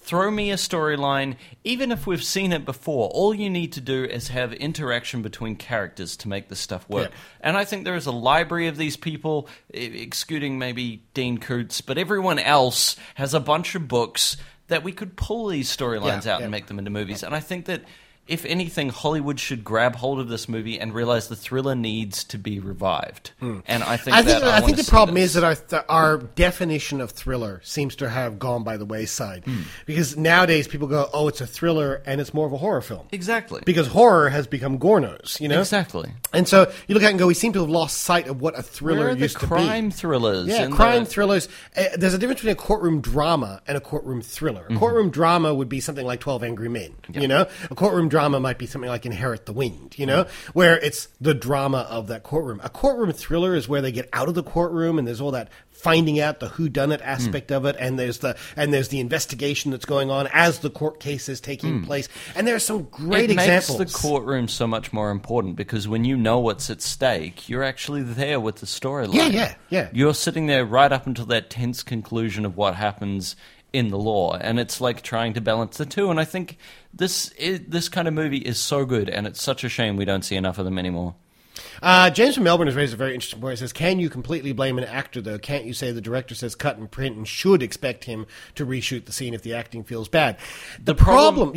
throw me a storyline, even if we've seen it before. All you need to do is have interaction between characters to make this stuff work. Yeah. And I think there is a library of these people, excluding maybe Dean Koontz, but everyone else has a bunch of books that we could pull these storylines out and make them into movies. And I think that, if anything, Hollywood should grab hold of this movie and realize the thriller needs to be revived. And I think the problem is that our definition of thriller seems to have gone by the wayside. Because nowadays people go, oh, it's a thriller, and it's more of a horror film. Exactly. Because horror has become Gornos, you know? Exactly. And so you look at it and go, we seem to have lost sight of what a thriller used to be. Crime thrillers. Yeah, crime thrillers. There's a difference between a courtroom drama and a courtroom thriller. A courtroom drama would be something like 12 Angry Men, you know? A courtroom drama might be something like Inherit the Wind, you know, where it's the drama of that courtroom. A courtroom thriller is where they get out of the courtroom and there's all that finding out the whodunit aspect of it, and there's the investigation that's going on as the court case is taking place. And there are some great examples. It makes the courtroom so much more important because when you know what's at stake, you're actually there with the storyline. Yeah. You're sitting there right up until that tense conclusion of what happens in the law, and it's like trying to balance the two. And I think this kind of movie is so good, and it's such a shame we don't see enough of them anymore. James from Melbourne has raised a very interesting point. He says, can you completely blame an actor, though? Can't you say the director says cut and print and should expect him to reshoot the scene if the acting feels bad? The problem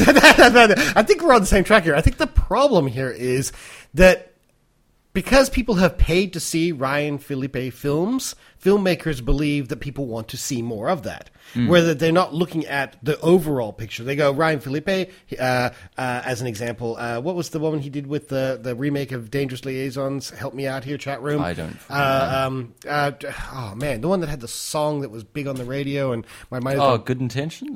I think we're on the same track here. I think the problem here is that because people have paid to see Ryan Philippe films, filmmakers believe that people want to see more of that. Whether they're not looking at the overall picture. They go, Ryan Philippe, as an example, what was the woman he did with the remake of Dangerous Liaisons? Help me out here, chat room. I don't oh, man, the one that had the song that was big on the radio and my mind... Good Intention?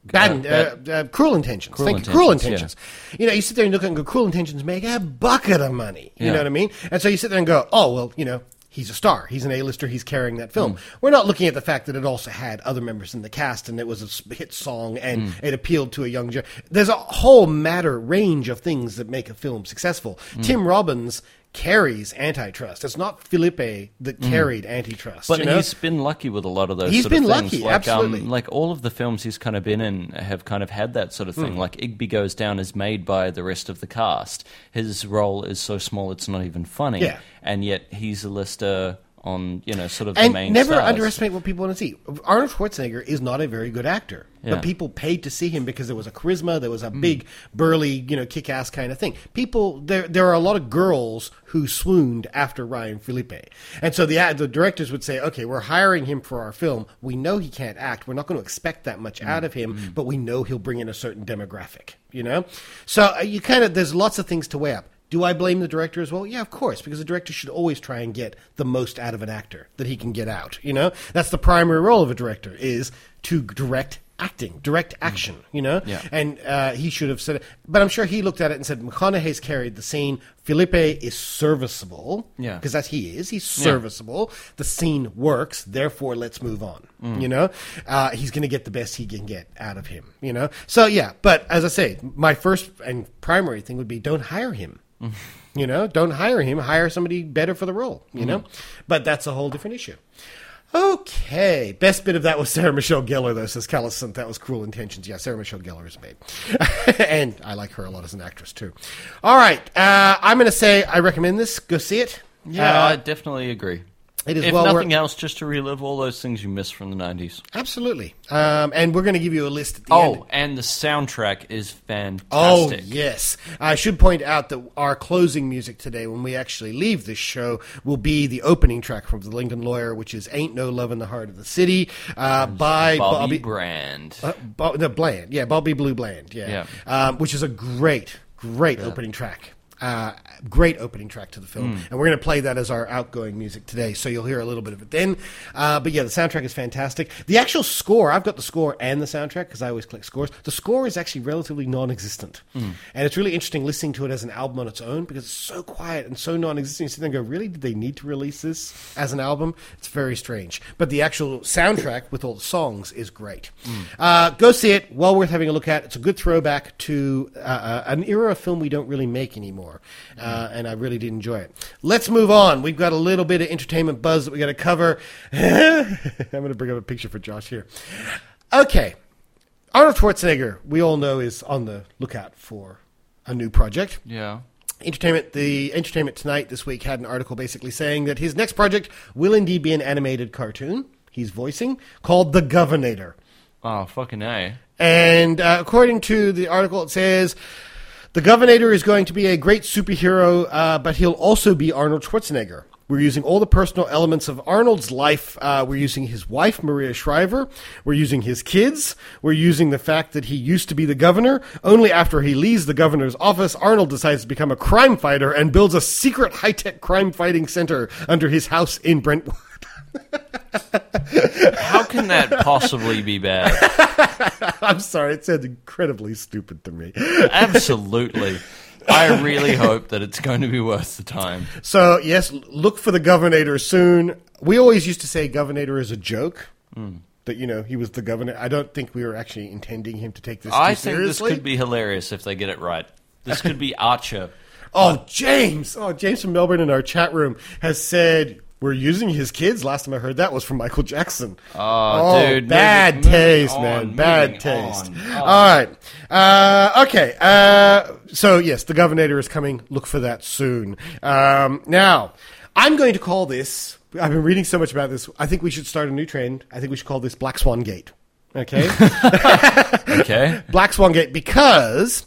Cruel Intentions. Cruel Intentions. Yeah. You know, you sit there and look at it and go, Cruel Intentions make a bucket of money. You know what I mean? And so you sit there and go, oh, well, you know, he's a star. He's an A-lister. He's carrying that film. We're not looking at the fact that it also had other members in the cast and it was a hit song and it appealed to a young... There's a whole range of things that make a film successful. Tim Robbins carries Antitrust. It's not Philippe that carried Antitrust. But you know? He's been lucky with a lot of those He's sort of been things. lucky, like, absolutely. Like all of the films he's kind of been in have kind of had that sort of thing. Like Igby Goes Down is made by the rest of the cast. His role is so small it's not even funny. Yeah. And yet he's a lister on, you know, sort of the and main never stars. underestimate what people want to see. Arnold Schwarzenegger is not a very good actor, but people paid to see him because there was a charisma, there was a big, burly, you know, kick-ass kind of thing. There are a lot of girls who swooned after Ryan Philippe. And so the directors would say, okay, we're hiring him for our film. We know he can't act. We're not going to expect that much out of him, but we know he'll bring in a certain demographic, you know? So there's lots of things to weigh up. Do I blame the director as well? Yeah, of course, because the director should always try and get the most out of an actor that he can get out, you know? That's the primary role of a director, is to direct action, you know? Yeah. And he should have said it. But I'm sure he looked at it and said, McConaughey's carried the scene. Philippe is serviceable. Yeah. Because that's he is. He's serviceable. Yeah. The scene works. Therefore, let's move on. You know? He's going to get the best he can get out of him, you know? So, yeah. But as I say, my first and primary thing would be don't hire him. You know, don't hire him. Hire somebody better for the role, you know? But that's a whole different issue. Okay. Best bit of that was Sarah Michelle Gellar, though, says Callison. That was Cruel Intentions. Yeah, Sarah Michelle Gellar is a babe. And I like her a lot as an actress, too. All right. I'm going to say I recommend this. Go see it. Yeah, I definitely agree. It is if nothing else, just to relive all those things you missed from the 90s. Absolutely. And we're going to give you a list at the end. Oh, and the soundtrack is fantastic. Oh, yes. I should point out that our closing music today, when we actually leave this show, will be the opening track from The Lincoln Lawyer, which is Ain't No Love in the Heart of the City, by Bobby Bland. Bland. Yeah, Bobby Blue Bland. Yeah. Which is a great opening track. Great opening track to the film. And we're going to play that as our outgoing music today, so you'll hear a little bit of it then. But yeah, the soundtrack is fantastic. The actual score, I've got the score and the soundtrack because I always click scores. The score is actually relatively non-existent. And it's really interesting listening to it as an album on its own because it's so quiet and so non-existent. You sit there and go, really? Did they need to release this as an album? It's very strange. But the actual soundtrack with all the songs is great. Go see it. Well worth having a look at. It's a good throwback to an era of film we don't really make anymore. And I really did enjoy it. Let's move on. We've got a little bit of entertainment buzz that we got to cover. I'm going to bring up a picture for Josh here. Okay. Arnold Schwarzenegger, we all know, is on the lookout for a new project. Yeah. The Entertainment Tonight this week had an article basically saying that his next project will indeed be an animated cartoon he's voicing called The Governator. Oh, fucking A. And according to the article, it says, The Governator is going to be a great superhero, but he'll also be Arnold Schwarzenegger. We're using all the personal elements of Arnold's life. We're using his wife, Maria Shriver. We're using his kids. We're using the fact that he used to be the governor. Only after he leaves the governor's office, Arnold decides to become a crime fighter and builds a secret high-tech crime-fighting center under his house in Brentwood. How can that possibly be bad? I'm sorry, it sounds incredibly stupid to me. Absolutely. I really hope that it's going to be worth the time. So, yes, look for the Governator soon. We always used to say Governator is a joke. That, he was the governor. I don't think we were actually intending him to take this too seriously. I think this could be hilarious if they get it right. This could be Archer. James from Melbourne in our chat room has said... We're using his kids. Last time I heard that was from Michael Jackson. Oh, dude. Bad taste, man. Bad taste. All right. Okay. So, yes, the Governator is coming. Look for that soon. Now, I'm going to call this... I've been reading so much about this. I think we should start a new trend. I think we should call this Black Swan Gate. Okay? Okay. Black Swan Gate because...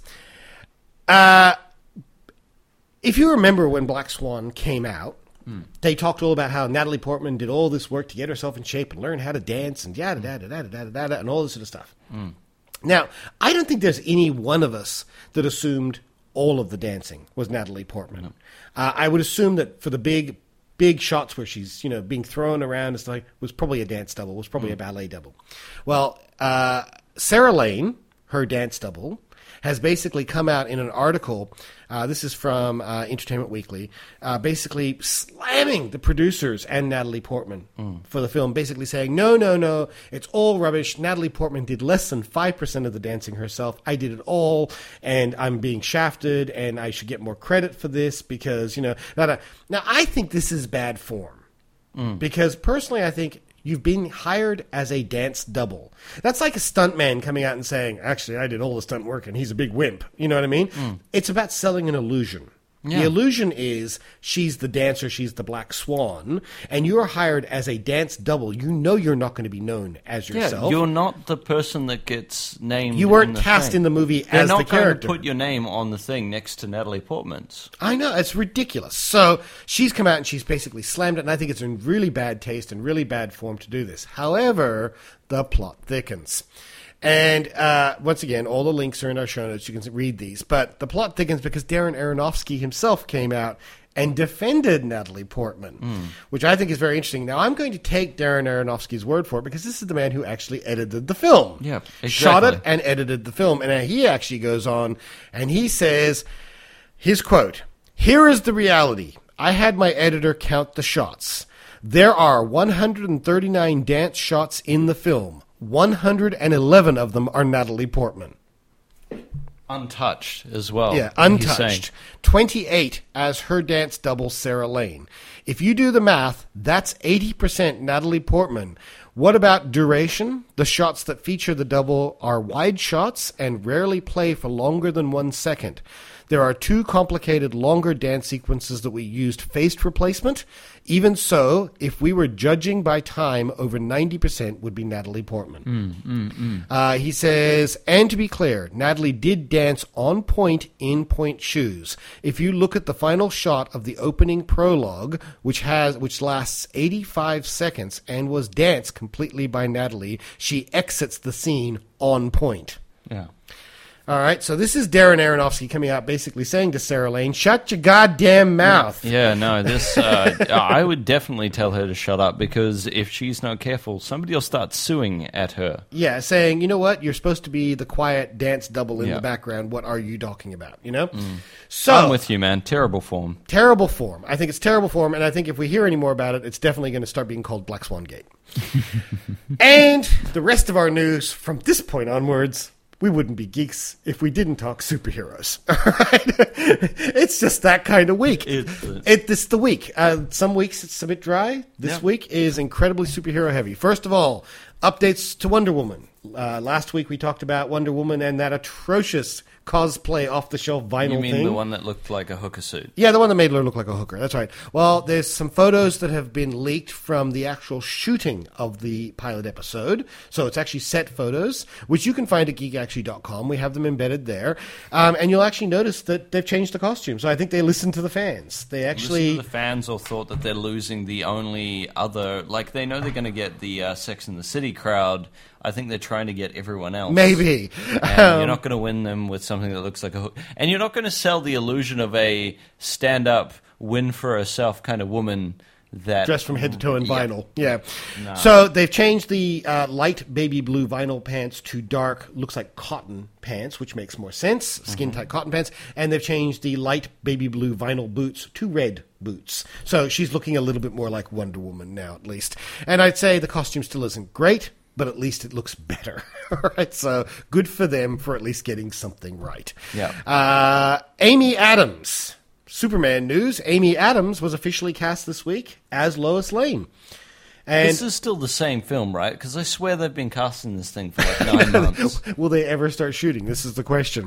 if you remember when Black Swan came out, they talked all about how Natalie Portman did all this work to get herself in shape and learn how to dance and yada-da-da-da-da-da-da and all this sort of stuff. Now, I don't think there's any one of us that assumed all of the dancing was Natalie Portman. I would assume that for the big shots where she's, being thrown around and stuff, was probably a dance double, was probably a ballet double. Well, Sarah Lane, her dance double, has basically come out in an article, this is from Entertainment Weekly, basically slamming the producers and Natalie Portman for the film, basically saying, no, it's all rubbish. Natalie Portman did less than 5% of the dancing herself. I did it all, and I'm being shafted, and I should get more credit for this because, Now, I think this is bad form because personally I think you've been hired as a dance double. That's like a stuntman coming out and saying, actually, I did all the stunt work and he's a big wimp. You know what I mean? It's about selling an illusion. Yeah. The illusion is she's the dancer, she's the Black Swan, and you're hired as a dance double. You know you're not going to be known as yourself. Yeah, you're not the person that gets named. You weren't cast in the movie as the character. They're not going to put your name on the thing next to Natalie Portman's. I know, it's ridiculous. So she's come out and she's basically slammed it, and I think it's in really bad taste and really bad form to do this. However, the plot thickens. And once again, all the links are in our show notes. You can read these. But the plot thickens because Darren Aronofsky himself came out and defended Natalie Portman, which I think is very interesting. Now, I'm going to take Darren Aronofsky's word for it because this is the man who actually edited the film. Yeah, exactly. Shot it and edited the film. And he actually goes on and he says, his quote, "Here is the reality. I had my editor count the shots. There are 139 dance shots in the film. 111 of them are Natalie Portman. Untouched as well. Yeah, untouched. 28 as her dance double, Sarah Lane. If you do the math, that's 80% Natalie Portman. What about duration? The shots that feature the double are wide shots and rarely play for longer than 1 second. There are 2 complicated longer dance sequences that we used phased replacement. Even so, if we were judging by time, over 90% would be Natalie Portman." He says, and to be clear, Natalie did dance on point in point shoes. If you look at the final shot of the opening prologue, which lasts 85 seconds and was danced completely by Natalie, she exits the scene on point. Yeah. All right, so this is Darren Aronofsky coming out basically saying to Sarah Lane, shut your goddamn mouth. Yeah, no, this, I would definitely tell her to shut up because if she's not careful, somebody will start suing at her. Yeah, saying, you know what, you're supposed to be the quiet dance double in the background. What are you talking about, So I'm with you, man. Terrible form. Terrible form. I think it's terrible form, and I think if we hear any more about it, it's definitely going to start being called Black Swan Gate. And the rest of our news from this point onwards... We wouldn't be geeks if we didn't talk superheroes. It's just that kind of week. It's the week. Some weeks it's a bit dry. This week is incredibly superhero heavy. First of all, updates to Wonder Woman. Last week we talked about Wonder Woman and that atrocious cosplay off-the-shelf vinyl thing. You mean the one that looked like a hooker suit? Yeah, the one that made her look like a hooker. That's right. Well, there's some photos that have been leaked from the actual shooting of the pilot episode. So it's actually set photos, which you can find at geekactually.com. We have them embedded there. And you'll actually notice that they've changed the costume. So I think they listened to the fans. They actually... Listened to the fans, or thought that they're losing the only other... Like, they know they're going to get the Sex and the City crowd. I think they're trying to get everyone else. Maybe. And you're not going to win them with something that looks like a hook. And you're not going to sell the illusion of a stand-up, win-for-herself kind of woman that... Dressed from head to toe in vinyl. Yeah. No. So they've changed the light baby blue vinyl pants to dark, looks like cotton pants, which makes more sense. Skin-tight cotton pants. And they've changed the light baby blue vinyl boots to red boots. So she's looking a little bit more like Wonder Woman now, at least. And I'd say the costume still isn't great, but at least it looks better. All right, so good for them for at least getting something right. Yeah. Amy Adams, Superman news. Amy Adams was officially cast this week as Lois Lane. And this is still the same film, right? Because I swear they've been casting this thing for like 9 months. Will they ever start shooting? This is the question.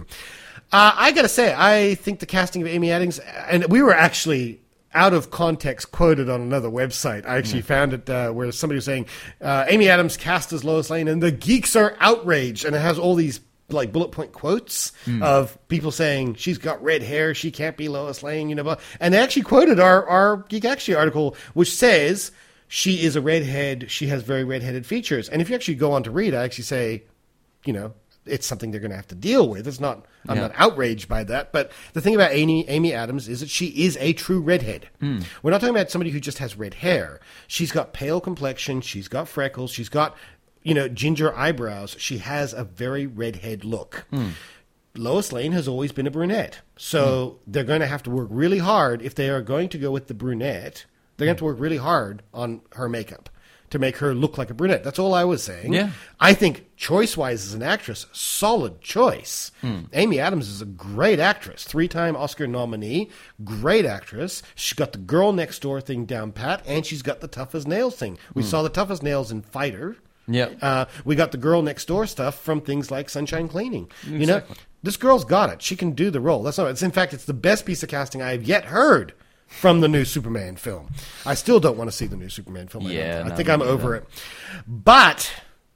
I got to say, I think the casting of Amy Adams, and we were actually... out of context quoted on another website. I actually found it where somebody was saying, Amy Adams cast as Lois Lane and the geeks are outraged. And it has all these like bullet point quotes of people saying she's got red hair, she can't be Lois Lane, you know. And they actually quoted our Geek Actually article, which says she is a redhead, she has very redheaded features. And if you actually go on to read, I actually say, you know, it's something they're going to have to deal with. It's not. I'm not outraged by that. But the thing about Amy Adams is that she is a true redhead. We're not talking about somebody who just has red hair. She's got pale complexion. She's got freckles. She's got, you know, ginger eyebrows. She has a very redhead look. Lois Lane has always been a brunette. So they're going to have to work really hard. If they are going to go with the brunette, they're going to have to work really hard on her makeup to make her look like a brunette. That's all I was saying. Yeah. I think choice-wise as an actress, solid choice. Amy Adams is a great actress. 3-time Oscar nominee. Great actress. She's got the girl next door thing down pat, and she's got the tough as nails thing. We saw the tough as nails in Fighter. Yeah. We got the girl next door stuff from things like Sunshine Cleaning. Exactly. You know, this girl's got it. She can do the role. That's not. It's in fact, it's the best piece of casting I have yet heard from the new Superman film. I still don't want to see the new Superman film. I think I'm over it. But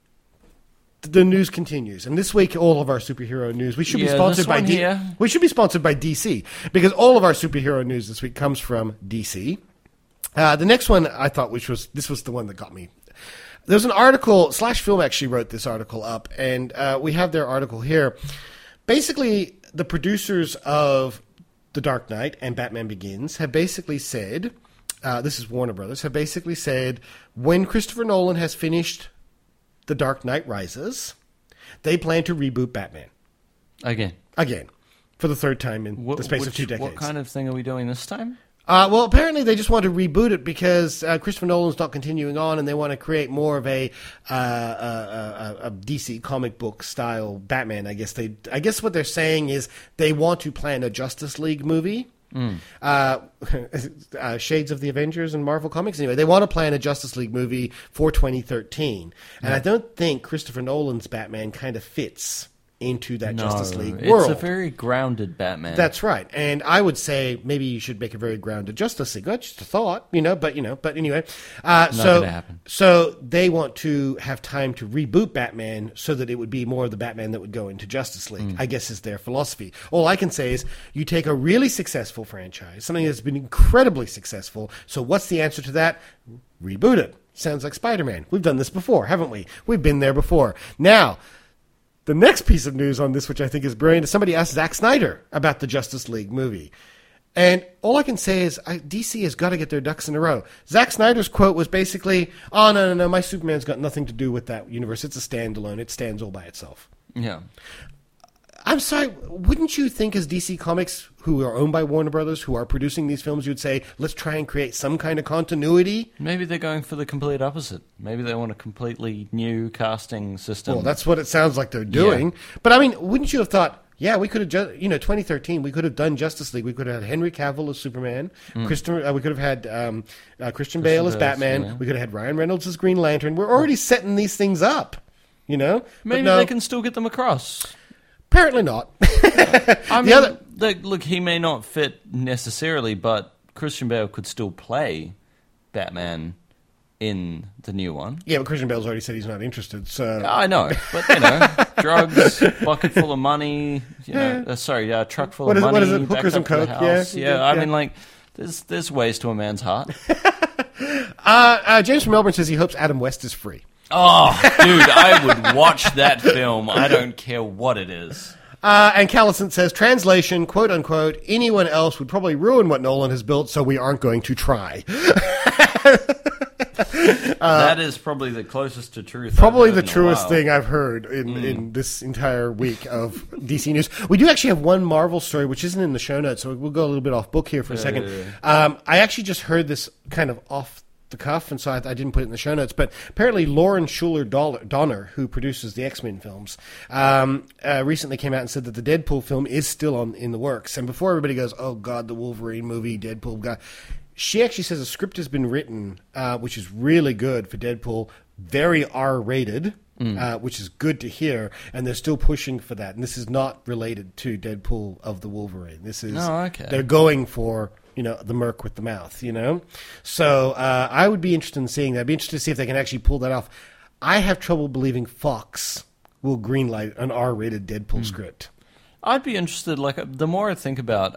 the news continues, and this week all of our superhero news. We should be sponsored by We should be sponsored by DC because all of our superhero news this week comes from DC. The next one I thought, this was the one that got me. There's an article. Slash Film actually wrote this article up, and we have their article here. Basically, the producers of The Dark Knight and Batman Begins have basically said, this is Warner Brothers, have basically said when Christopher Nolan has finished The Dark Knight Rises, they plan to reboot Batman. Again. For the third time in the space of 2 decades. What kind of thing are we doing this time? Well, apparently they just want to reboot it because Christopher Nolan's not continuing on, and they want to create more of a DC comic book style Batman. I guess what they're saying is they want to plan a Justice League movie. Shades of the Avengers and Marvel Comics. Anyway, they want to plan a Justice League movie for 2013, and I don't think Christopher Nolan's Batman kind of fits into that Justice League world. It's a very grounded Batman. That's right. And I would say maybe you should make a very grounded Justice League. That's just a thought, but anyway. Not going to happen. So they want to have time to reboot Batman so that it would be more of the Batman that would go into Justice League, I guess is their philosophy. All I can say is you take a really successful franchise, something that's been incredibly successful. So what's the answer to that? Reboot it. Sounds like Spider-Man. We've done this before, haven't we? We've been there before. Now, the next piece of news on this, which I think is brilliant, is somebody asked Zack Snyder about the Justice League movie. And all I can say is DC has got to get their ducks in a row. Zack Snyder's quote was basically, oh, no, my Superman's got nothing to do with that universe. It's a standalone. It stands all by itself. Yeah. I'm sorry, wouldn't you think as DC Comics, who are owned by Warner Brothers, who are producing these films, you'd say, let's try and create some kind of continuity? Maybe they're going for the complete opposite. Maybe they want a completely new casting system. Well, that's what it sounds like they're doing. Yeah. But, I mean, wouldn't you have thought, yeah, we could have, 2013, we could have done Justice League. We could have had Henry Cavill as Superman. We could have had Christian Bale as Batman. Yeah. We could have had Ryan Reynolds as Green Lantern. We're already setting these things up. you know? Maybe they can still get them across. Apparently not. Look, he may not fit necessarily, but Christian Bale could still play Batman in the new one. Yeah, but Christian Bale's already said he's not interested, so... I know, but, you know, drugs, bucket full of money, truck full of money. What is it, hookers and coke? Yeah, I mean, like, there's ways to a man's heart. James from Melbourne says he hopes Adam West is free. Oh, dude, I would watch that film. I don't care what it is. And Callison says, translation, quote unquote, anyone else would probably ruin what Nolan has built, so we aren't going to try. That is probably the closest to truth. Probably the truest thing I've heard in this entire week of DC news. We do actually have one Marvel story, which isn't in the show notes, so we'll go a little bit off book here for a second. I actually just heard this kind of off the cuff, and so I didn't put it in the show notes, but apparently Lauren Schuler Donner, who produces the X-Men films, recently came out and said that the Deadpool film is still in the works. And before everybody goes, oh god, the Wolverine movie, Deadpool guy, she actually says a script has been written, which is really good for Deadpool, very R-rated, which is good to hear, and they're still pushing for that. And this is not related to Deadpool of the Wolverine. This is, they're going for, you know, the merc with the mouth, you know? So I would be interested in seeing that. I'd be interested to see if they can actually pull that off. I have trouble believing Fox will greenlight an R-rated Deadpool script. I'd be interested, like, the more I think about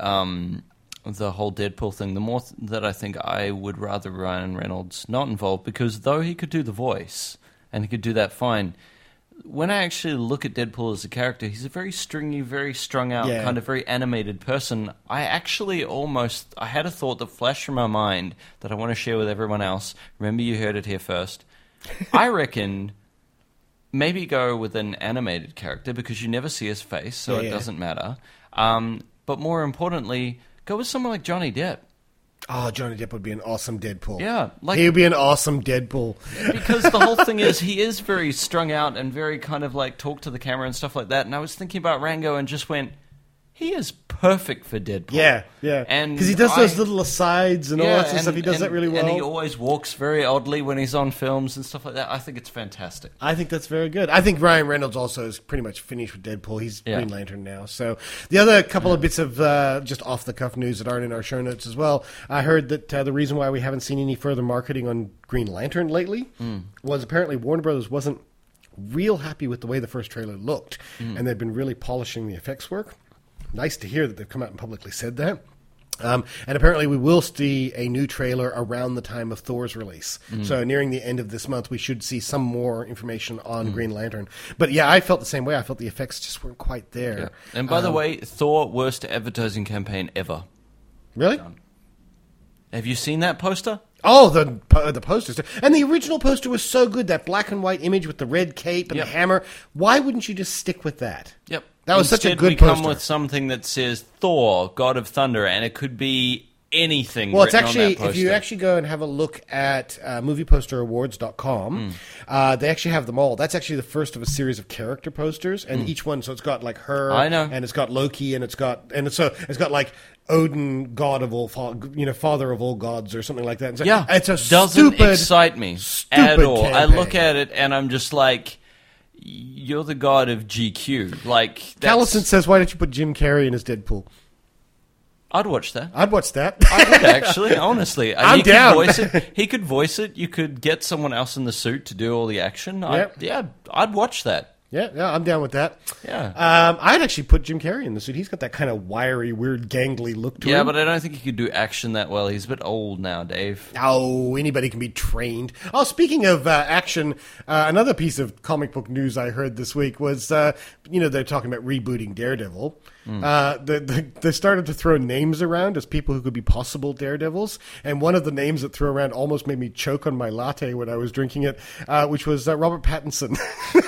the whole Deadpool thing, the more that I think I would rather Ryan Reynolds not involved, because though he could do the voice, and he could do that fine, when I actually look at Deadpool as a character, he's a very stringy, very strung out, kind of very animated person. I actually I had a thought that flashed from my mind that I want to share with everyone else. Remember, you heard it here first. I reckon maybe go with an animated character, because you never see his face, so it doesn't matter. But more importantly, go with someone like Johnny Depp. Oh, Johnny Depp would be an awesome Deadpool. Yeah. He would be an awesome Deadpool. Because the whole thing is, he is very strung out and very kind of like talk to the camera and stuff like that. And I was thinking about Rango and just went, he is perfect for Deadpool. Yeah. Because he does those little asides and all that sort of stuff. He does that really well. And he always walks very oddly when he's on films and stuff like that. I think it's fantastic. I think that's very good. I think Ryan Reynolds also is pretty much finished with Deadpool. He's Green Lantern now. So the other couple of bits of just off-the-cuff news that aren't in our show notes as well. I heard that the reason why we haven't seen any further marketing on Green Lantern lately was apparently Warner Brothers wasn't real happy with the way the first trailer looked. And they've been really polishing the effects work. Nice to hear that they've come out and publicly said that. And apparently we will see a new trailer around the time of Thor's release. So nearing the end of this month, we should see some more information on Green Lantern. But yeah, I felt the same way. I felt the effects just weren't quite there. Yeah. And by the way, Thor, worst advertising campaign ever. Really? Have you seen that poster? Oh, the posters. And the original poster was so good, that black and white image with the red cape and the hammer. Why wouldn't you just stick with that? Yep. That was such a good poster. poster. We come with something that says Thor, God of Thunder, and it could be anything. Well, it's actually, on that poster. if you actually go and have a look at movieposterawards.com, they actually have them all. That's actually the first of a series of character posters, and each one, so it's got like her, and it's got Loki, and it's got like Odin, God of all, Father of all gods, or something like that. And so it's a doesn't excite me at all. Campaign. I look at it and I'm just like, you're the god of GQ. Like, Callison says, why don't you put Jim Carrey in as Deadpool? I'd watch that. I would actually, honestly. I'm down. He could voice it. You could get someone else in the suit to do all the action. I'd watch that. Yeah, I'm down with that. Yeah. I'd actually put Jim Carrey in the suit. He's got that kind of wiry, weird, gangly look to him. Yeah, but I don't think he could do action that well. He's a bit old now, Dave. Oh, anybody can be trained. Oh, speaking of action, another piece of comic book news I heard this week was, they're talking about rebooting Daredevil. They started to throw names around as people who could be possible Daredevils, and one of the names that threw around almost made me choke on my latte when I was drinking it, which was Robert Pattinson.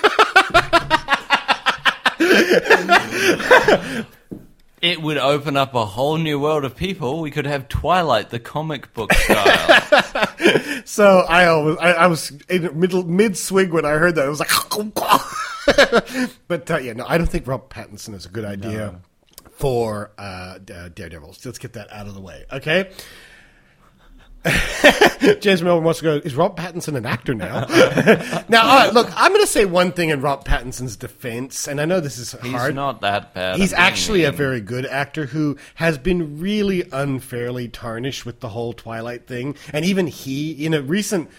It would open up a whole new world of people. We could have Twilight, the comic book style. So I was in mid swig when I heard that. I was like, but no, I don't think Robert Pattinson is a good idea for Daredevils. Let's get that out of the way, okay? James Melvin wants to go, is Rob Pattinson an actor now? Now, all right, look, I'm going to say one thing in Rob Pattinson's defense, and I know this is hard. He's not that bad. He's actually a very good actor who has been really unfairly tarnished with the whole Twilight thing. And even he, in a recent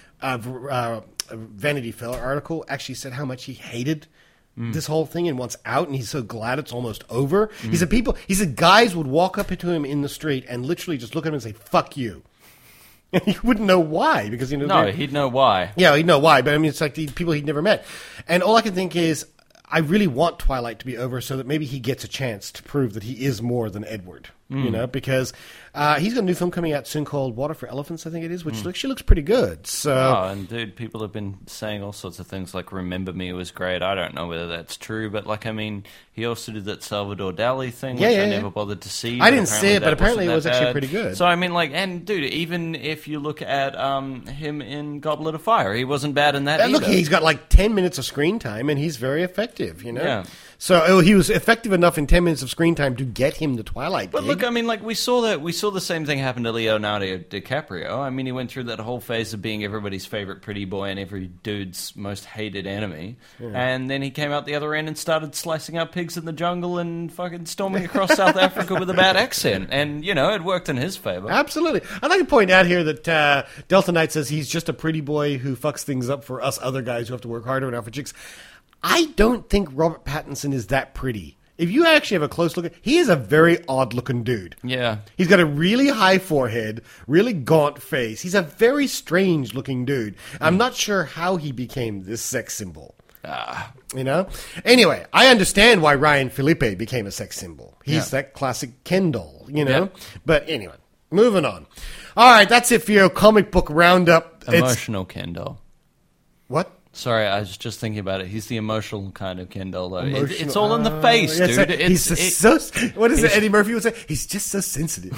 Vanity Fair article, actually said how much he hated this whole thing and wants out, and he's so glad it's almost over. He said guys would walk up to him in the street and literally just look at him and say, fuck you. And he wouldn't know why, because he'd know why. Yeah, he'd know why, but I mean, it's like the people he'd never met. And all I can think is, I really want Twilight to be over so that maybe he gets a chance to prove that he is more than Edward. You know, because he's got a new film coming out soon called Water for Elephants, I think it is, which she looks pretty good. So, and dude, people have been saying all sorts of things like "Remember Me" was great. I don't know whether that's true, but like, I mean, he also did that Salvador Dali thing, which I never bothered to see. I didn't see it, but apparently it was actually pretty good. So I mean, like, and dude, even if you look at him in Goblet of Fire, he wasn't bad in that either. Look, he's got like 10 minutes of screen time, and he's very effective. You know. Yeah. So he was effective enough in 10 minutes of screen time to get him the Twilight But gig. look, I mean, like, we saw the same thing happen to Leonardo DiCaprio. I mean, he went through that whole phase of being everybody's favorite pretty boy and every dude's most hated enemy. Yeah. And then he came out the other end and started slicing up pigs in the jungle and fucking storming across South Africa with a bad accent. And, you know, it worked in his favor. Absolutely. I'd like to point out here that Delta Knight says he's just a pretty boy who fucks things up for us other guys who have to work harder now for chicks. I don't think Robert Pattinson is that pretty. If you actually have a close look, he is a very odd-looking dude. Yeah. He's got a really high forehead, really gaunt face. He's a very strange-looking dude. I'm not sure how he became this sex symbol. You know? Anyway, I understand why Ryan Felipe became a sex symbol. He's that classic Ken doll, you know? Yeah. But anyway, moving on. All right, that's it for your comic book roundup. Emotional Ken doll. What? Sorry, I was just thinking about it. He's the emotional kind of Ken doll, though. It's all in the face, dude. What is it Eddie Murphy would say? He's just so sensitive.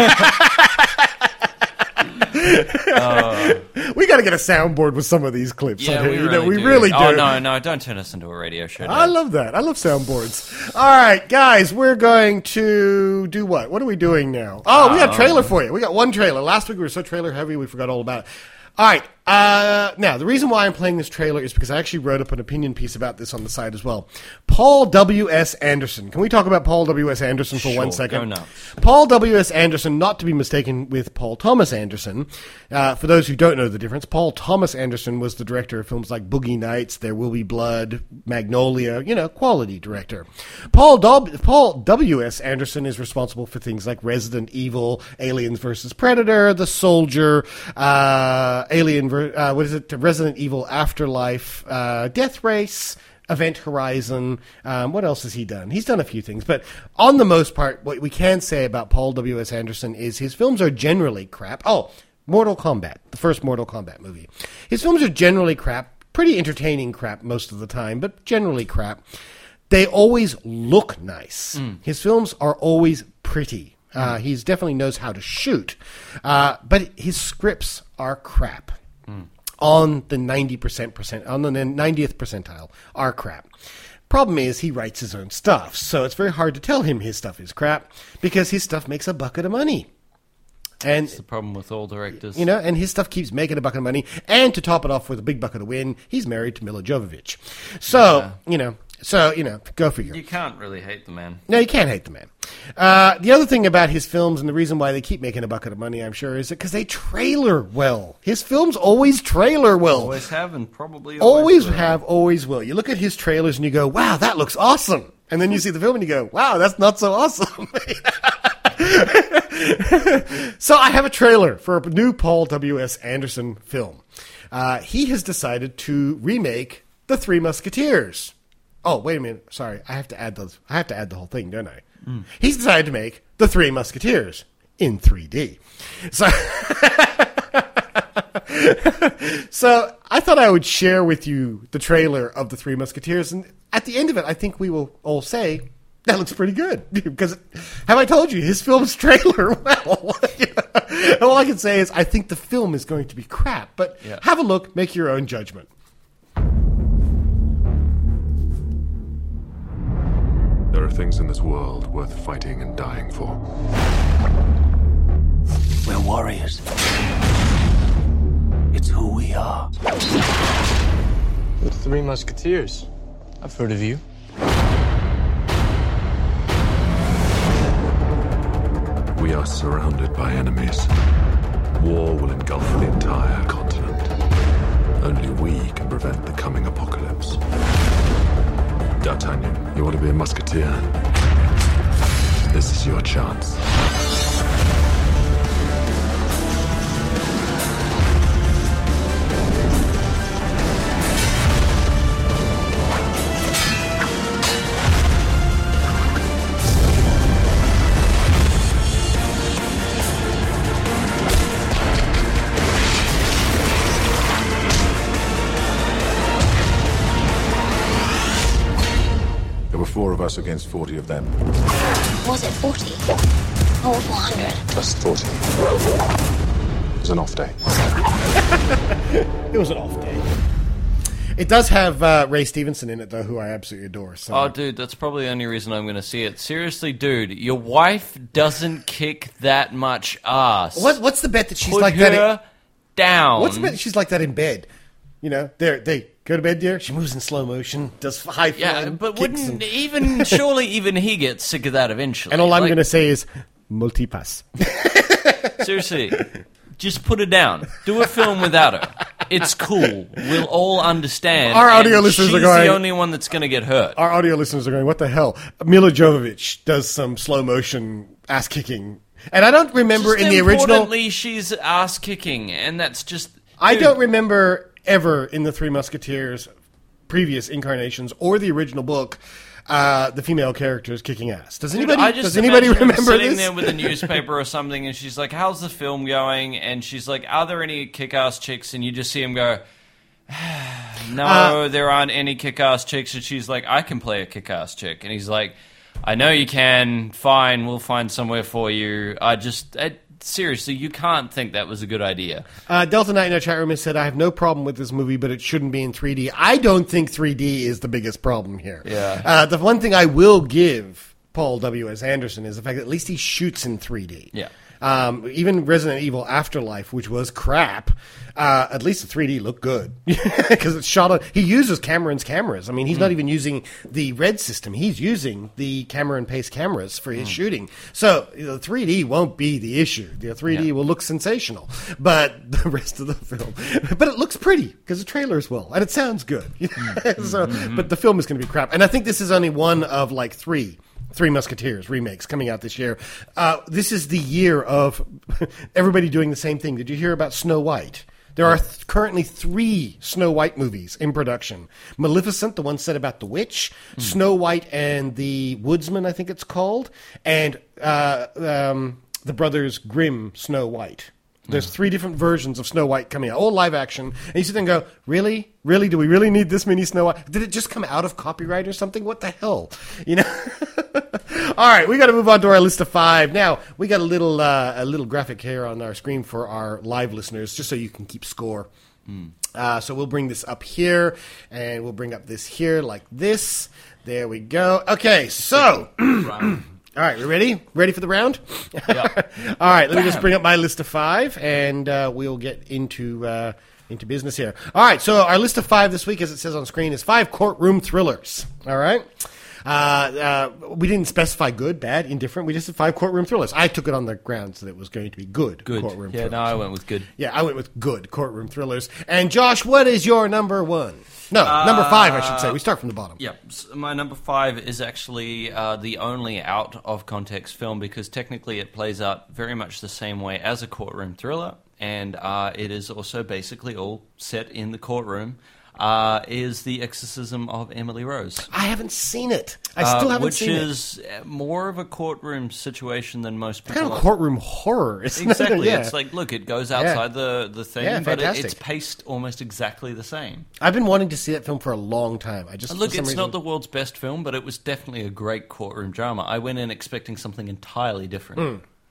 We got to get a soundboard with some of these clips. Yeah, we really do. Oh, no, don't turn us into a radio show. I love that. I love soundboards. All right, guys, we're going to do what? What are we doing now? Oh, we got a trailer for you. We got one trailer. Last week we were so trailer heavy we forgot all about it. All right. Now, the reason why I'm playing this trailer is because I actually wrote up an opinion piece about this on the site as well. Paul W.S. Anderson. Can we talk about Paul W.S. Anderson for 1 second? Go nuts. Paul W.S. Anderson, not to be mistaken with Paul Thomas Anderson. For those who don't know the difference, Paul Thomas Anderson was the director of films like Boogie Nights, There Will Be Blood, Magnolia, quality director. Paul W.S. Anderson is responsible for things like Resident Evil, Aliens vs. Predator, The Soldier, Resident Evil Afterlife, Death Race, Event Horizon. What else has he done? He's done a few things, but on the most part, what we can say about Paul W.S. Anderson is his films are generally crap. Oh, Mortal Kombat, the first Mortal Kombat movie. His films are generally crap, pretty entertaining crap most of the time, but generally crap. They always look nice. His films are always pretty. He definitely knows how to shoot, but his scripts are crap. On the 90th percentile are crap. Problem is, he writes his own stuff, so it's very hard to tell him his stuff is crap because his stuff makes a bucket of money. And that's the problem with all directors. And his stuff keeps making a bucket of money. And to top it off with a big bucket of win, he's married to Mila Jovovich. So, go figure. You can't really hate the man. No, you can't hate the man. The other thing about his films, and the reason why they keep making a bucket of money, I'm sure, is because they trailer well. His films always trailer well. Always have and probably always have, always will. You look at his trailers and you go, wow, that looks awesome. And then you see the film and you go, wow, that's not so awesome. So I have a trailer for a new Paul W.S. Anderson film. He has decided to remake The Three Musketeers. Oh, wait a minute. Sorry, I have to add the whole thing, don't I? He's decided to make The Three Musketeers in 3D. So I thought I would share with you the trailer of The Three Musketeers, and at the end of it, I think we will all say, that looks pretty good. Because, have I told you, his films trailer well. All I can say is, I think the film is going to be crap, but have a look, make your own judgment. There are things in this world worth fighting and dying for. We're warriors. It's who we are. The Three Musketeers. I've heard of you. We are surrounded by enemies. War will engulf the entire continent. Only we can prevent the coming apocalypse. D'Artagnan, you want to be a musketeer? This is your chance. There were 4 of us against 40 of them. Was it 40? Or 400? Just 40. It was an off day. It was an off day. It does have Ray Stevenson in it, though, who I absolutely adore. So. Oh, dude, that's probably the only reason I'm going to see it. Seriously, dude, your wife doesn't kick that much ass. What's the bet that she's Put like her that? Down. What's the bet that she's like that in bed? You know, they go to bed there. She moves in slow motion, does high flying. Yeah, but wouldn't surely even he gets sick of that eventually? And all I'm going to say is multipass. Seriously, just put her down. Do a film without her. It's cool. We'll all understand. Our audio listeners are going. She's the only one that's going to get hurt. Our audio listeners are going, what the hell? Mila Jovovich does some slow motion ass kicking, and I don't remember Just in the original. Importantly, she's ass kicking, and that's just. I don't remember ever in the Three Musketeers previous incarnations or the original book the female characters kicking ass. Does anybody remember sitting this? there with a newspaper or something, and she's like, how's the film going? And she's like, are there any kick-ass chicks? And you just see him go, no, there aren't any kick-ass chicks. And she's like, I can play a kick-ass chick. And he's like, I know you can. Fine, we'll find somewhere for you. Seriously, you can't think that was a good idea. Delta Knight in our chat room has said, I have no problem with this movie, but it shouldn't be in 3D. I don't think 3D is the biggest problem here. Yeah. The one thing I will give Paul W.S. Anderson is the fact that at least he shoots in 3D. Yeah. Even Resident Evil Afterlife, which was crap, at least the 3D looked good because it's shot on. He uses Cameron's cameras. I mean, he's not even using the Red system. He's using the Cameron Pace cameras for his shooting. So the 3D won't be the issue. The 3D will look sensational, but the rest of the film, but it looks pretty because the trailer's well and it sounds good. But the film is going to be crap. And I think this is only one of like Three Musketeers remakes coming out this year. This is the year of everybody doing the same thing. Did you hear about Snow White? There are currently 3 Snow White movies in production. Maleficent, the one set about the witch, Snow White and the Woodsman, I think it's called, and the Brothers Grimm Snow White. There's 3 different versions of Snow White coming out, all live action. And you sit there and go, really? Really? Do we really need this many Snow White? Did it just come out of copyright or something? What the hell? You know? All right, we got to move on to our list of 5. Now, we got a little graphic here on our screen for our live listeners, just so you can keep score. So we'll bring this up here, and we'll bring up this here like this. There we go. Okay, so... All right, we ready? Ready for the round? Yeah. All right, let me just bring up my list of 5, and we'll get into business here. All right, so our list of 5 this week, as it says on screen, is 5 courtroom thrillers. All right? We didn't specify good, bad, indifferent. We just said 5 courtroom thrillers. I took it on the grounds that it was going to be good courtroom thrillers. Yeah, no, I went with good. Yeah, I went with good courtroom thrillers. And Josh, what is your number 1? No, number 5, I should say. We start from the bottom. Yeah, so my number 5 is actually the only out-of-context film because technically it plays out very much the same way as a courtroom thriller, and it is also basically all set in the courtroom. Is The Exorcism of Emily Rose. I haven't seen it. I still haven't seen it. Which is more of a courtroom situation than most people. Kind of courtroom horror. Exactly. Yeah. It's like, look, it goes outside the thing, but it's paced almost exactly the same. I've been wanting to see that film for a long time. Look, it's not the world's best film, but it was definitely a great courtroom drama. I went in expecting something entirely different.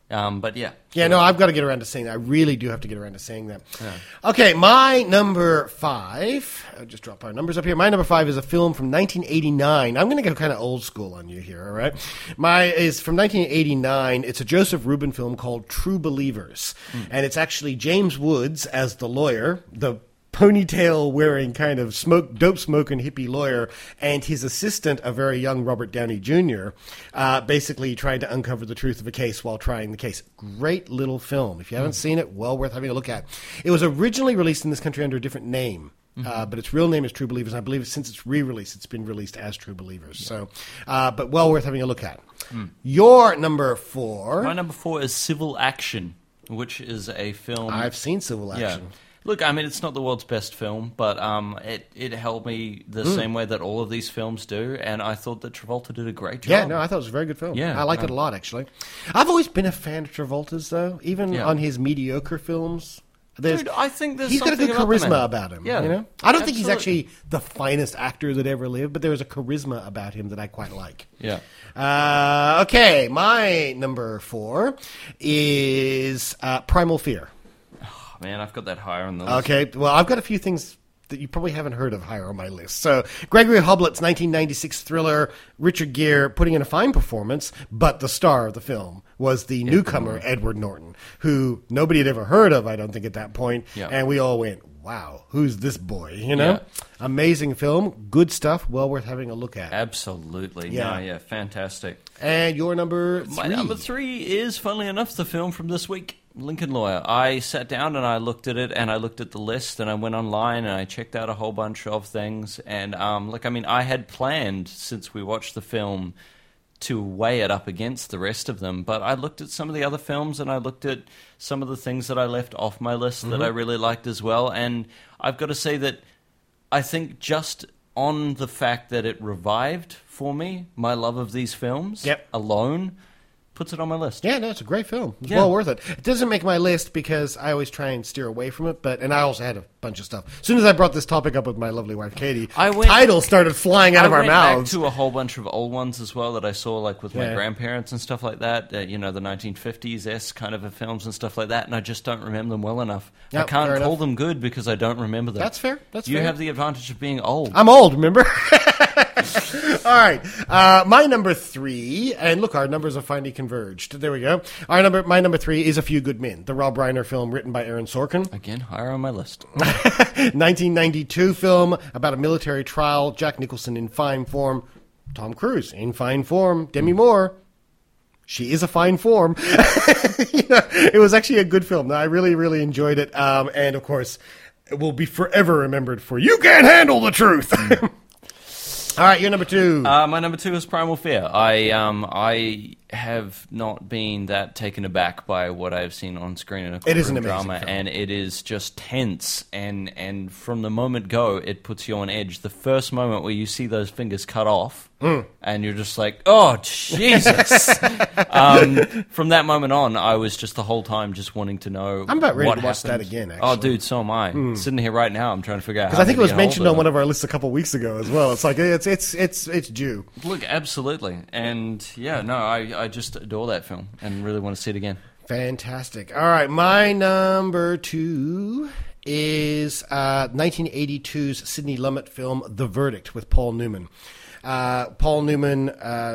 But yeah. Yeah, no, I've got to get around to seeing that. I really do have to get around to seeing that. Yeah. Okay, my number 5. I'll just drop our numbers up here. My number 5 is a film from 1989. I'm going to go kind of old school on you here, all right? Is from 1989. It's a Joseph Rubin film called True Believers. And it's actually James Woods as the lawyer, the ponytail-wearing kind of dope-smoking hippie lawyer, and his assistant, a very young Robert Downey Jr., basically trying to uncover the truth of a case while trying the case. Great little film. If you haven't seen it, well worth having a look at. It was originally released in this country under a different name. But its real name is True Believers, and I believe since its re-release, it's been released as True Believers. Yeah. So, but well worth having a look at. Your number 4. My number 4 is Civil Action, which is a film... I've seen Civil Action. Yeah. Look, I mean, it's not the world's best film, but it held me the same way that all of these films do, and I thought that Travolta did a great job. Yeah, no, I thought it was a very good film. Yeah, I liked it a lot, actually. I've always been a fan of Travolta's, though, even on his mediocre films. Dude, I think he's got a good charisma about him. Yeah, you know? I don't think he's actually the finest actor that ever lived, but there is a charisma about him that I quite like. Yeah. Okay, my number 4 is Primal Fear. Man, I've got that higher on the list. Okay, well, I've got a few things that you probably haven't heard of higher on my list. So, Gregory Hoblet's 1996 thriller, Richard Gere putting in a fine performance, but the star of the film was the newcomer, Edward Norton, who nobody had ever heard of, I don't think, at that point. Yeah. And we all went, wow, who's this boy, you know? Yeah. Amazing film, good stuff, well worth having a look at. Absolutely. Yeah. No, fantastic. And your number 3? My number 3 is, funnily enough, the film from this week, Lincoln Lawyer. I sat down and I looked at it, and I looked at the list, and I went online and I checked out a whole bunch of things. And I had planned, since we watched the film, to weigh it up against the rest of them. But I looked at some of the other films, and I looked at some of the things that I left off my list that I really liked as well. And I've got to say that I think just on the fact that it revived for me my love of these films alone puts it on my list. Yeah, no, it's a great film. It's well worth it. It doesn't make my list because I always try and steer away from it, and I also had a bunch of stuff. As soon as I brought this topic up with my lovely wife, Katie, titles started flying out of our mouths. I went back to a whole bunch of old ones as well that I saw, like with my grandparents and stuff like that, the 1950s kind of films and stuff like that, and I just don't remember them well enough. Yep, I can't call them good because I don't remember them. That's fair. You have the advantage of being old. I'm old, remember? All right. My number 3, and look, our numbers have finally converged. There we go. My number 3 is A Few Good Men, the Rob Reiner film written by Aaron Sorkin. Again, higher on my list. 1992 film about a military trial. Jack Nicholson in fine form. Tom Cruise in fine form. Demi Moore. She is a fine form. It was actually a good film. I really, really enjoyed it. And, of course, it will be forever remembered for You Can't Handle the Truth. All right, your number 2. My number 2 is Primal Fear. I have not been that taken aback by what I've seen on screen in a courtroom drama, and it is just tense. And from the moment go, it puts you on edge. The first moment where you see those fingers cut off, and you're just like, oh, Jesus. From that moment on, I was just the whole time just wanting to know. I'm about ready to watch that again, actually. Oh, dude, so am I. Sitting here right now, I'm trying to figure out how. Because I think it was mentioned on one of our lists a couple weeks ago as well. It's like, it's due. Look, absolutely. And yeah, no, I just adore that film and really want to see it again. Fantastic. All right, my number 2 is 1982's Sidney Lumet film The Verdict with Paul Newman. Paul Newman,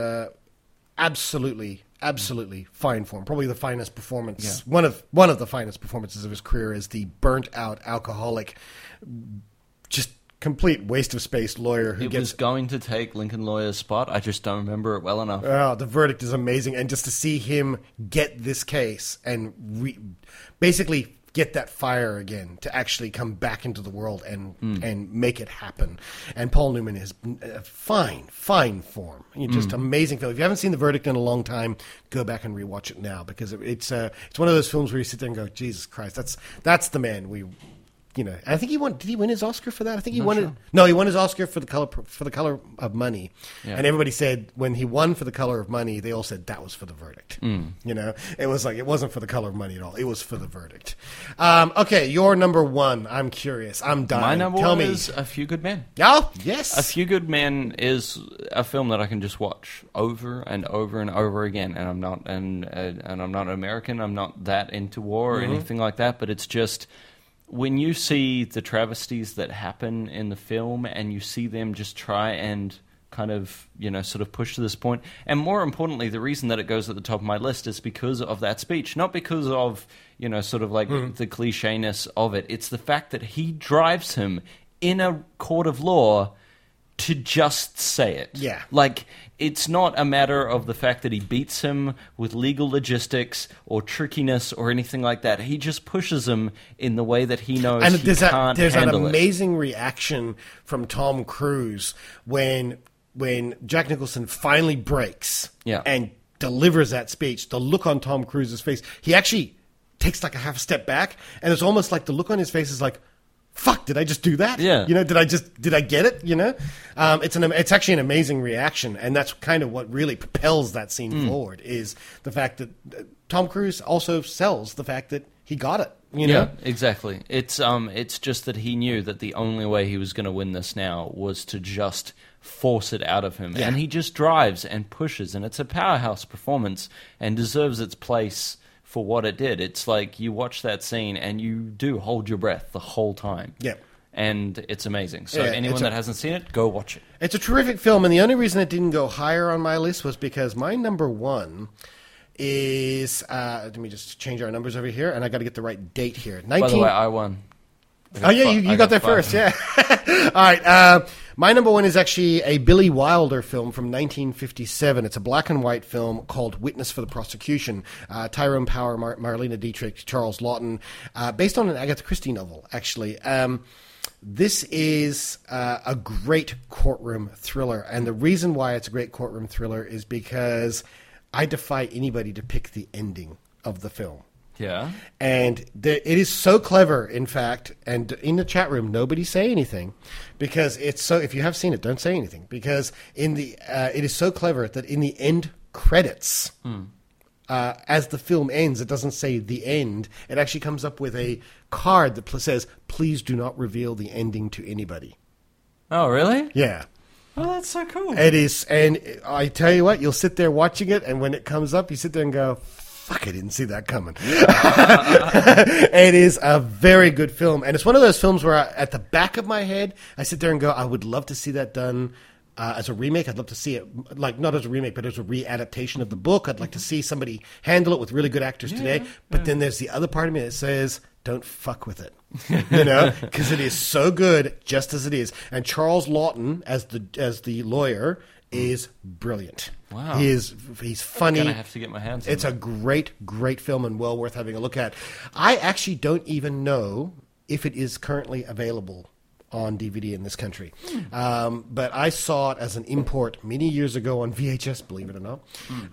absolutely fine form. Probably the finest performance. Yeah. One of the finest performances of his career is the burnt out alcoholic, just complete waste of space lawyer who was going to take Lincoln Lawyer's spot. I just don't remember it well enough. Oh, The Verdict is amazing, and just to see him get this case and basically get that fire again to actually come back into the world and make it happen. And Paul Newman is fine form. Just amazing film. If you haven't seen The Verdict in a long time, go back and rewatch it now, because it's one of those films where you sit there and go, Jesus Christ, that's the man I think he won. Did he win his Oscar for that? I think he won it. No, he won his Oscar for the Color of Money. Yeah. And everybody said when he won for The Color of Money, they all said that was for the verdict. It was like it wasn't for The Color of Money at all. It was for the verdict. Okay, your number one. I'm curious. I'm dying. My number one is A Few Good Men. Oh, yes. A Few Good Men is a film that I can just watch over and over and over again. And I'm not I'm not American. I'm not that into war or anything like that. But it's just. When you see the travesties that happen in the film and you see them just try and kind of, sort of push to this point, and more importantly, the reason that it goes at the top of my list is because of that speech, not because of, sort of like the clichéness of it. It's the fact that he drives him in a court of law to just say it. Yeah. Like, it's not a matter of the fact that he beats him with legal logistics or trickiness or anything like that. He just pushes him in the way that he knows and he can't handle it. There's an amazing reaction from Tom Cruise when Jack Nicholson finally breaks and delivers that speech. The look on Tom Cruise's face, he actually takes like a half step back, and it's almost like the look on his face is like, fuck, did I just do that? Yeah. Did I get it? It's actually an amazing reaction, and that's kind of what really propels that scene forward is the fact that Tom Cruise also sells the fact that he got it. Yeah, exactly. It's just that he knew that the only way he was going to win this now was to just force it out of him. Yeah. And he just drives and pushes, and it's a powerhouse performance and deserves its place for what it did. It's like you watch that scene and you do hold your breath the whole time. Yeah. And it's amazing. So anyone that hasn't seen it, go watch it. It's a terrific film, and the only reason it didn't go higher on my list was because my number one is... let me just change our numbers over here, and I got to get the right date here. By the way, I won. Oh, yeah, you got there first, yeah. All right, my number one is actually a Billy Wilder film from 1957. It's a black and white film called Witness for the Prosecution. Tyrone Power, Marlene Dietrich, Charles Lawton, based on an Agatha Christie novel, actually. This is a great courtroom thriller, and the reason why it's a great courtroom thriller is because I defy anybody to pick the ending of the film. Yeah. And it is so clever, in fact, and in the chat room, nobody say anything, because it's so, if you have seen it, don't say anything, because it is so clever that in the end credits, as the film ends, it doesn't say the end, it actually comes up with a card that says, please do not reveal the ending to anybody. Oh, really? Yeah. Oh, that's so cool. It is, and I tell you what, you'll sit there watching it, and when it comes up, you sit there and go, fuck, I didn't see that coming. It is a very good film. And it's one of those films where at the back of my head, I sit there and go, I would love to see that done as a remake. I'd love to see it, like, not as a remake, but as a re-adaptation of the book. I'd like to see somebody handle it with really good actors today. But then there's the other part of me that says, don't fuck with it. Because it is so good just as it is. And Charles Lawton, as the lawyer, is brilliant. Wow. He's funny. I'm gonna have to get my hands on it. It's a great film and well worth having a look at. I actually don't even know if it is currently available on DVD in this country. But I saw it as an import many years ago on VHS, believe it or not.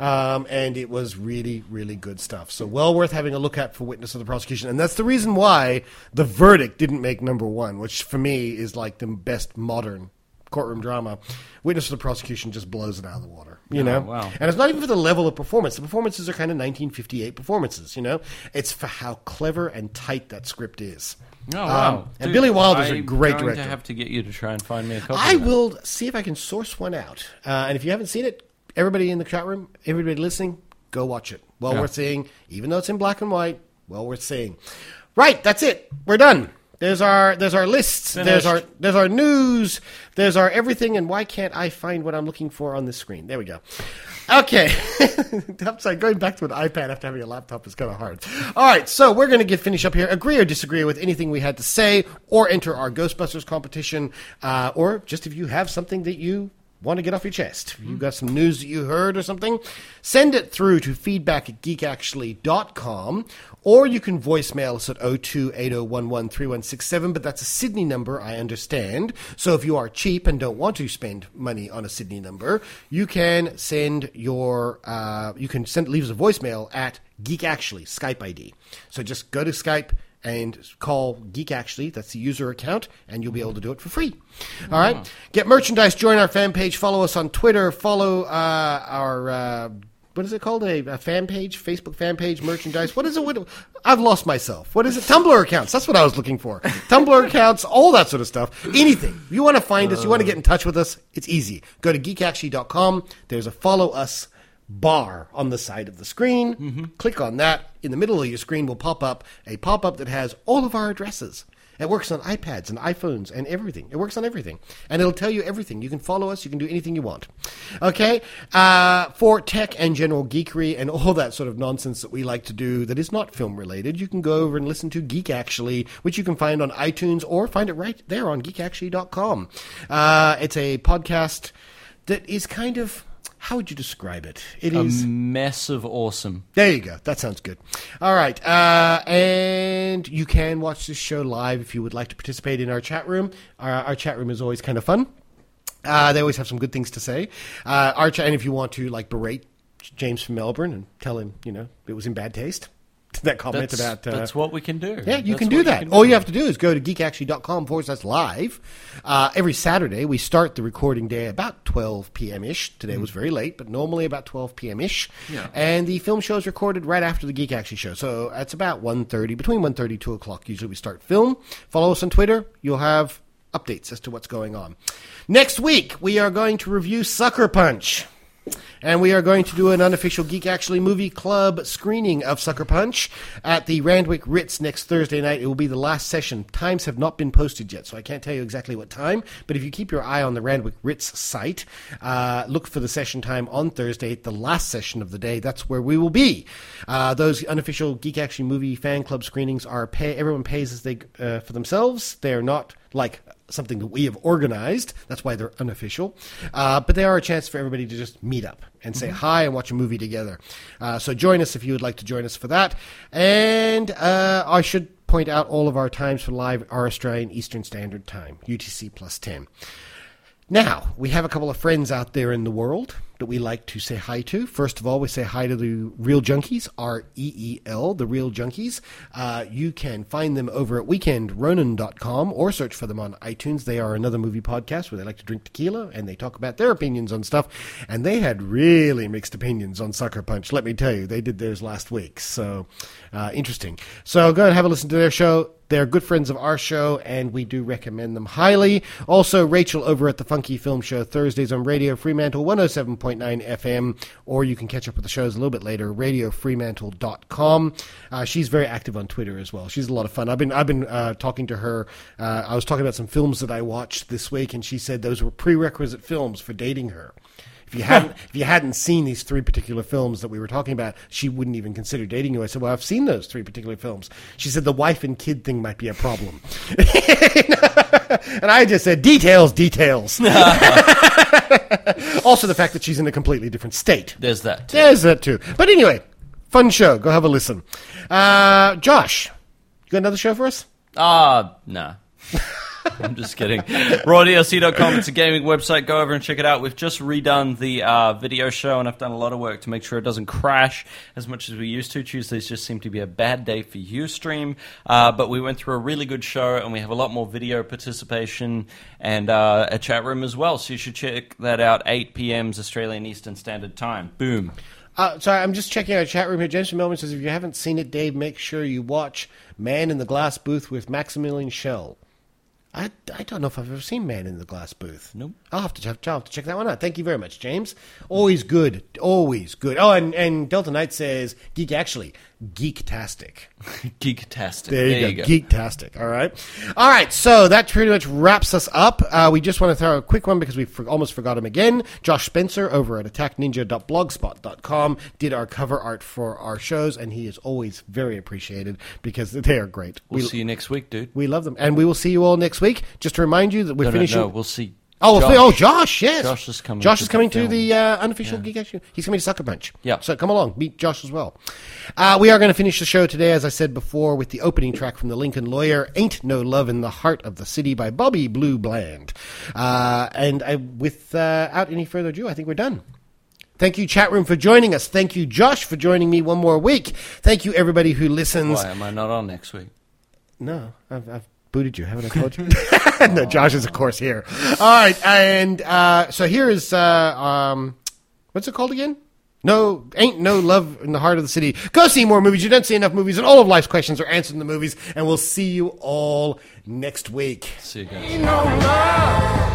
And it was really, really good stuff. So well worth having a look at for Witness of the Prosecution. And that's the reason why The Verdict didn't make number one, which for me is like the best modern courtroom drama. Witness of the Prosecution just blows it out of the water, you know? Wow. And it's not even for the level of performance. The performances are kind of 1958 performances, you know? It's for how clever and tight that script is. Oh, wow. And Billy Wilder's a great director. I'm going to have to get you to try and find me a copy. I will see if I can source one out. And if you haven't seen it, everybody in the chat room, everybody listening, go watch it. Well worth seeing. Even though it's in black and white, well worth seeing. Right, that's it. We're done. There's our lists. Finished. There's our news. There's our everything. And why can't I find what I'm looking for on this screen? There we go. Okay. I'm sorry, going back to an iPad after having a laptop is kind of hard. All right, so we're going to finish up here. Agree or disagree with anything we had to say, or enter our Ghostbusters competition, or just if you have something that you want to get off your chest. If you've got some news that you heard or something, send it through to feedback@geekactually.com, or you can voicemail us at 0280113167, but that's a Sydney number, I understand. So if you are cheap and don't want to spend money on a Sydney number, you can send leave us a voicemail at Geek Actually, Skype ID. So just go to Skype and call Geek Actually. That's the user account, and you'll be able to do it for free. All right? Get merchandise, join our fan page, follow us on Twitter, follow our... what is it called? A fan page? Facebook fan page, merchandise? What is it? I've lost myself. What is it? Tumblr accounts. That's what I was looking for. Tumblr accounts, all that sort of stuff. Anything. If you want to find us, you want to get in touch with us, it's easy. Go to geekactually.com. There's a follow us bar on the side of the screen. Click on that. In the middle of your screen will pop up a pop-up that has all of our addresses. It works on iPads and iPhones and everything. It works on everything. And it'll tell you everything. You can follow us. You can do anything you want. Okay? For tech and general geekery and all that sort of nonsense that we like to do that is not film-related, you can go over and listen to Geek Actually, which you can find on iTunes or find it right there on geekactually.com. It's a podcast that is kind of... How would you describe it? It is a mess of awesome. There you go. That sounds good. All right. And you can watch this show live if you would like to participate in our chat room. Our chat room is always kind of fun. They always have some good things to say. And if you want to berate James from Melbourne and tell him, it was in bad taste. That comment about... that's what we can do. Yeah, you can do that. All you have to do is go to geekactually.com/live. Every Saturday, we start the recording day about 12 p.m.-ish. Today was very late, but normally about 12 p.m.-ish. Yeah. And the film show is recorded right after the Geek Actually show. So it's about 1:30, between 1:30 and 2 o'clock. Usually we start film. Follow us on Twitter. You'll have updates as to what's going on. Next week, we are going to review Sucker Punch. And we are going to do an unofficial Geek Actually Movie Club screening of Sucker Punch at the Randwick Ritz next Thursday night. It will be the last session. Times have not been posted yet, so I can't tell you exactly what time. But if you keep your eye on the Randwick Ritz site, look for the session time on Thursday, the last session of the day. That's where we will be. Those unofficial Geek Actually Movie Fan Club screenings are everyone pays as they for themselves. They're not like something that we have organized. That's why they're unofficial. But they are a chance for everybody to just meet up and say hi and watch a movie together. So join us if you would like to join us for that. And I should point out all of our times for live are Australian Eastern Standard Time, UTC +10. Now, we have a couple of friends out there in the world that we like to say hi to. First of all, we say hi to the Real Junkies, REEL, the Real Junkies. You can find them over at weekendronin.com or search for them on iTunes. They are another movie podcast where they like to drink tequila and they talk about their opinions on stuff. And they had really mixed opinions on Sucker Punch. Let me tell you, they did theirs last week. So, interesting. So go and have a listen to their show. They're good friends of our show, and we do recommend them highly. Also, Rachel over at the Funky Film Show, Thursdays on Radio Fremantle 107.9 FM, or you can catch up with the shows a little bit later, radiofremantle.com. She's very active on Twitter as well. She's a lot of fun. I've been talking to her. I was talking about some films that I watched this week, and she said those were prerequisite films for dating her. If you hadn't seen these three particular films that we were talking about, she wouldn't even consider dating you. I said, well, I've seen those three particular films. She said the wife and kid thing might be a problem. And I just said, details. Also the fact that she's in a completely different state. There's that too. But anyway, fun show. Go have a listen. Josh, you got another show for us? Nah. I'm just kidding. RawDLC.com, it's a gaming website. Go over and check it out. We've just redone the video show, and I've done a lot of work to make sure it doesn't crash as much as we used to. Tuesdays just seem to be a bad day for Ustream. But we went through a really good show, and we have a lot more video participation and a chat room as well. So you should check that out, 8 p.m. Australian Eastern Standard Time. Boom. Sorry, I'm just checking our chat room here. James from Melbourne says, if you haven't seen it, Dave, make sure you watch Man in the Glass Booth with Maximilian Schell. I don't know if I've ever seen Man in the Glass Booth. Nope. I'll have to check that one out. Thank you very much, James. Always good. Always good. Oh, and Delta Knight says, Geek Actually. Geek-tastic. Geek-tastic. There you go. Geek-tastic. All right. So that pretty much wraps us up. We just want to throw a quick one because we almost forgot him again. Josh Spencer over at attackninja.blogspot.com did our cover art for our shows, and he is always very appreciated because they are great. We'll see you next week, dude. We love them. And we will see you all next week. Just to remind you that we're finishing... No, we'll see. Josh, yes. Josh is coming. Josh is coming to the unofficial Geek Action. He's coming to Sucker Punch. Yeah. So come along, meet Josh as well. We are going to finish the show today, as I said before, with the opening track from the Lincoln Lawyer, Ain't No Love in the Heart of the City by Bobby Blue Bland. Without any further ado, I think we're done. Thank you, chat room, for joining us. Thank you, Josh, for joining me one more week. Thank you, everybody who listens. Why am I not on next week? No, I've booted you. Haven't I told you? No, Josh is, of course, here. All right, and so here is, what's it called again? No, ain't no love in the heart of the city. Go see more movies. You don't see enough movies, and all of life's questions are answered in the movies, and we'll see you all next week. See you guys. Ain't no love.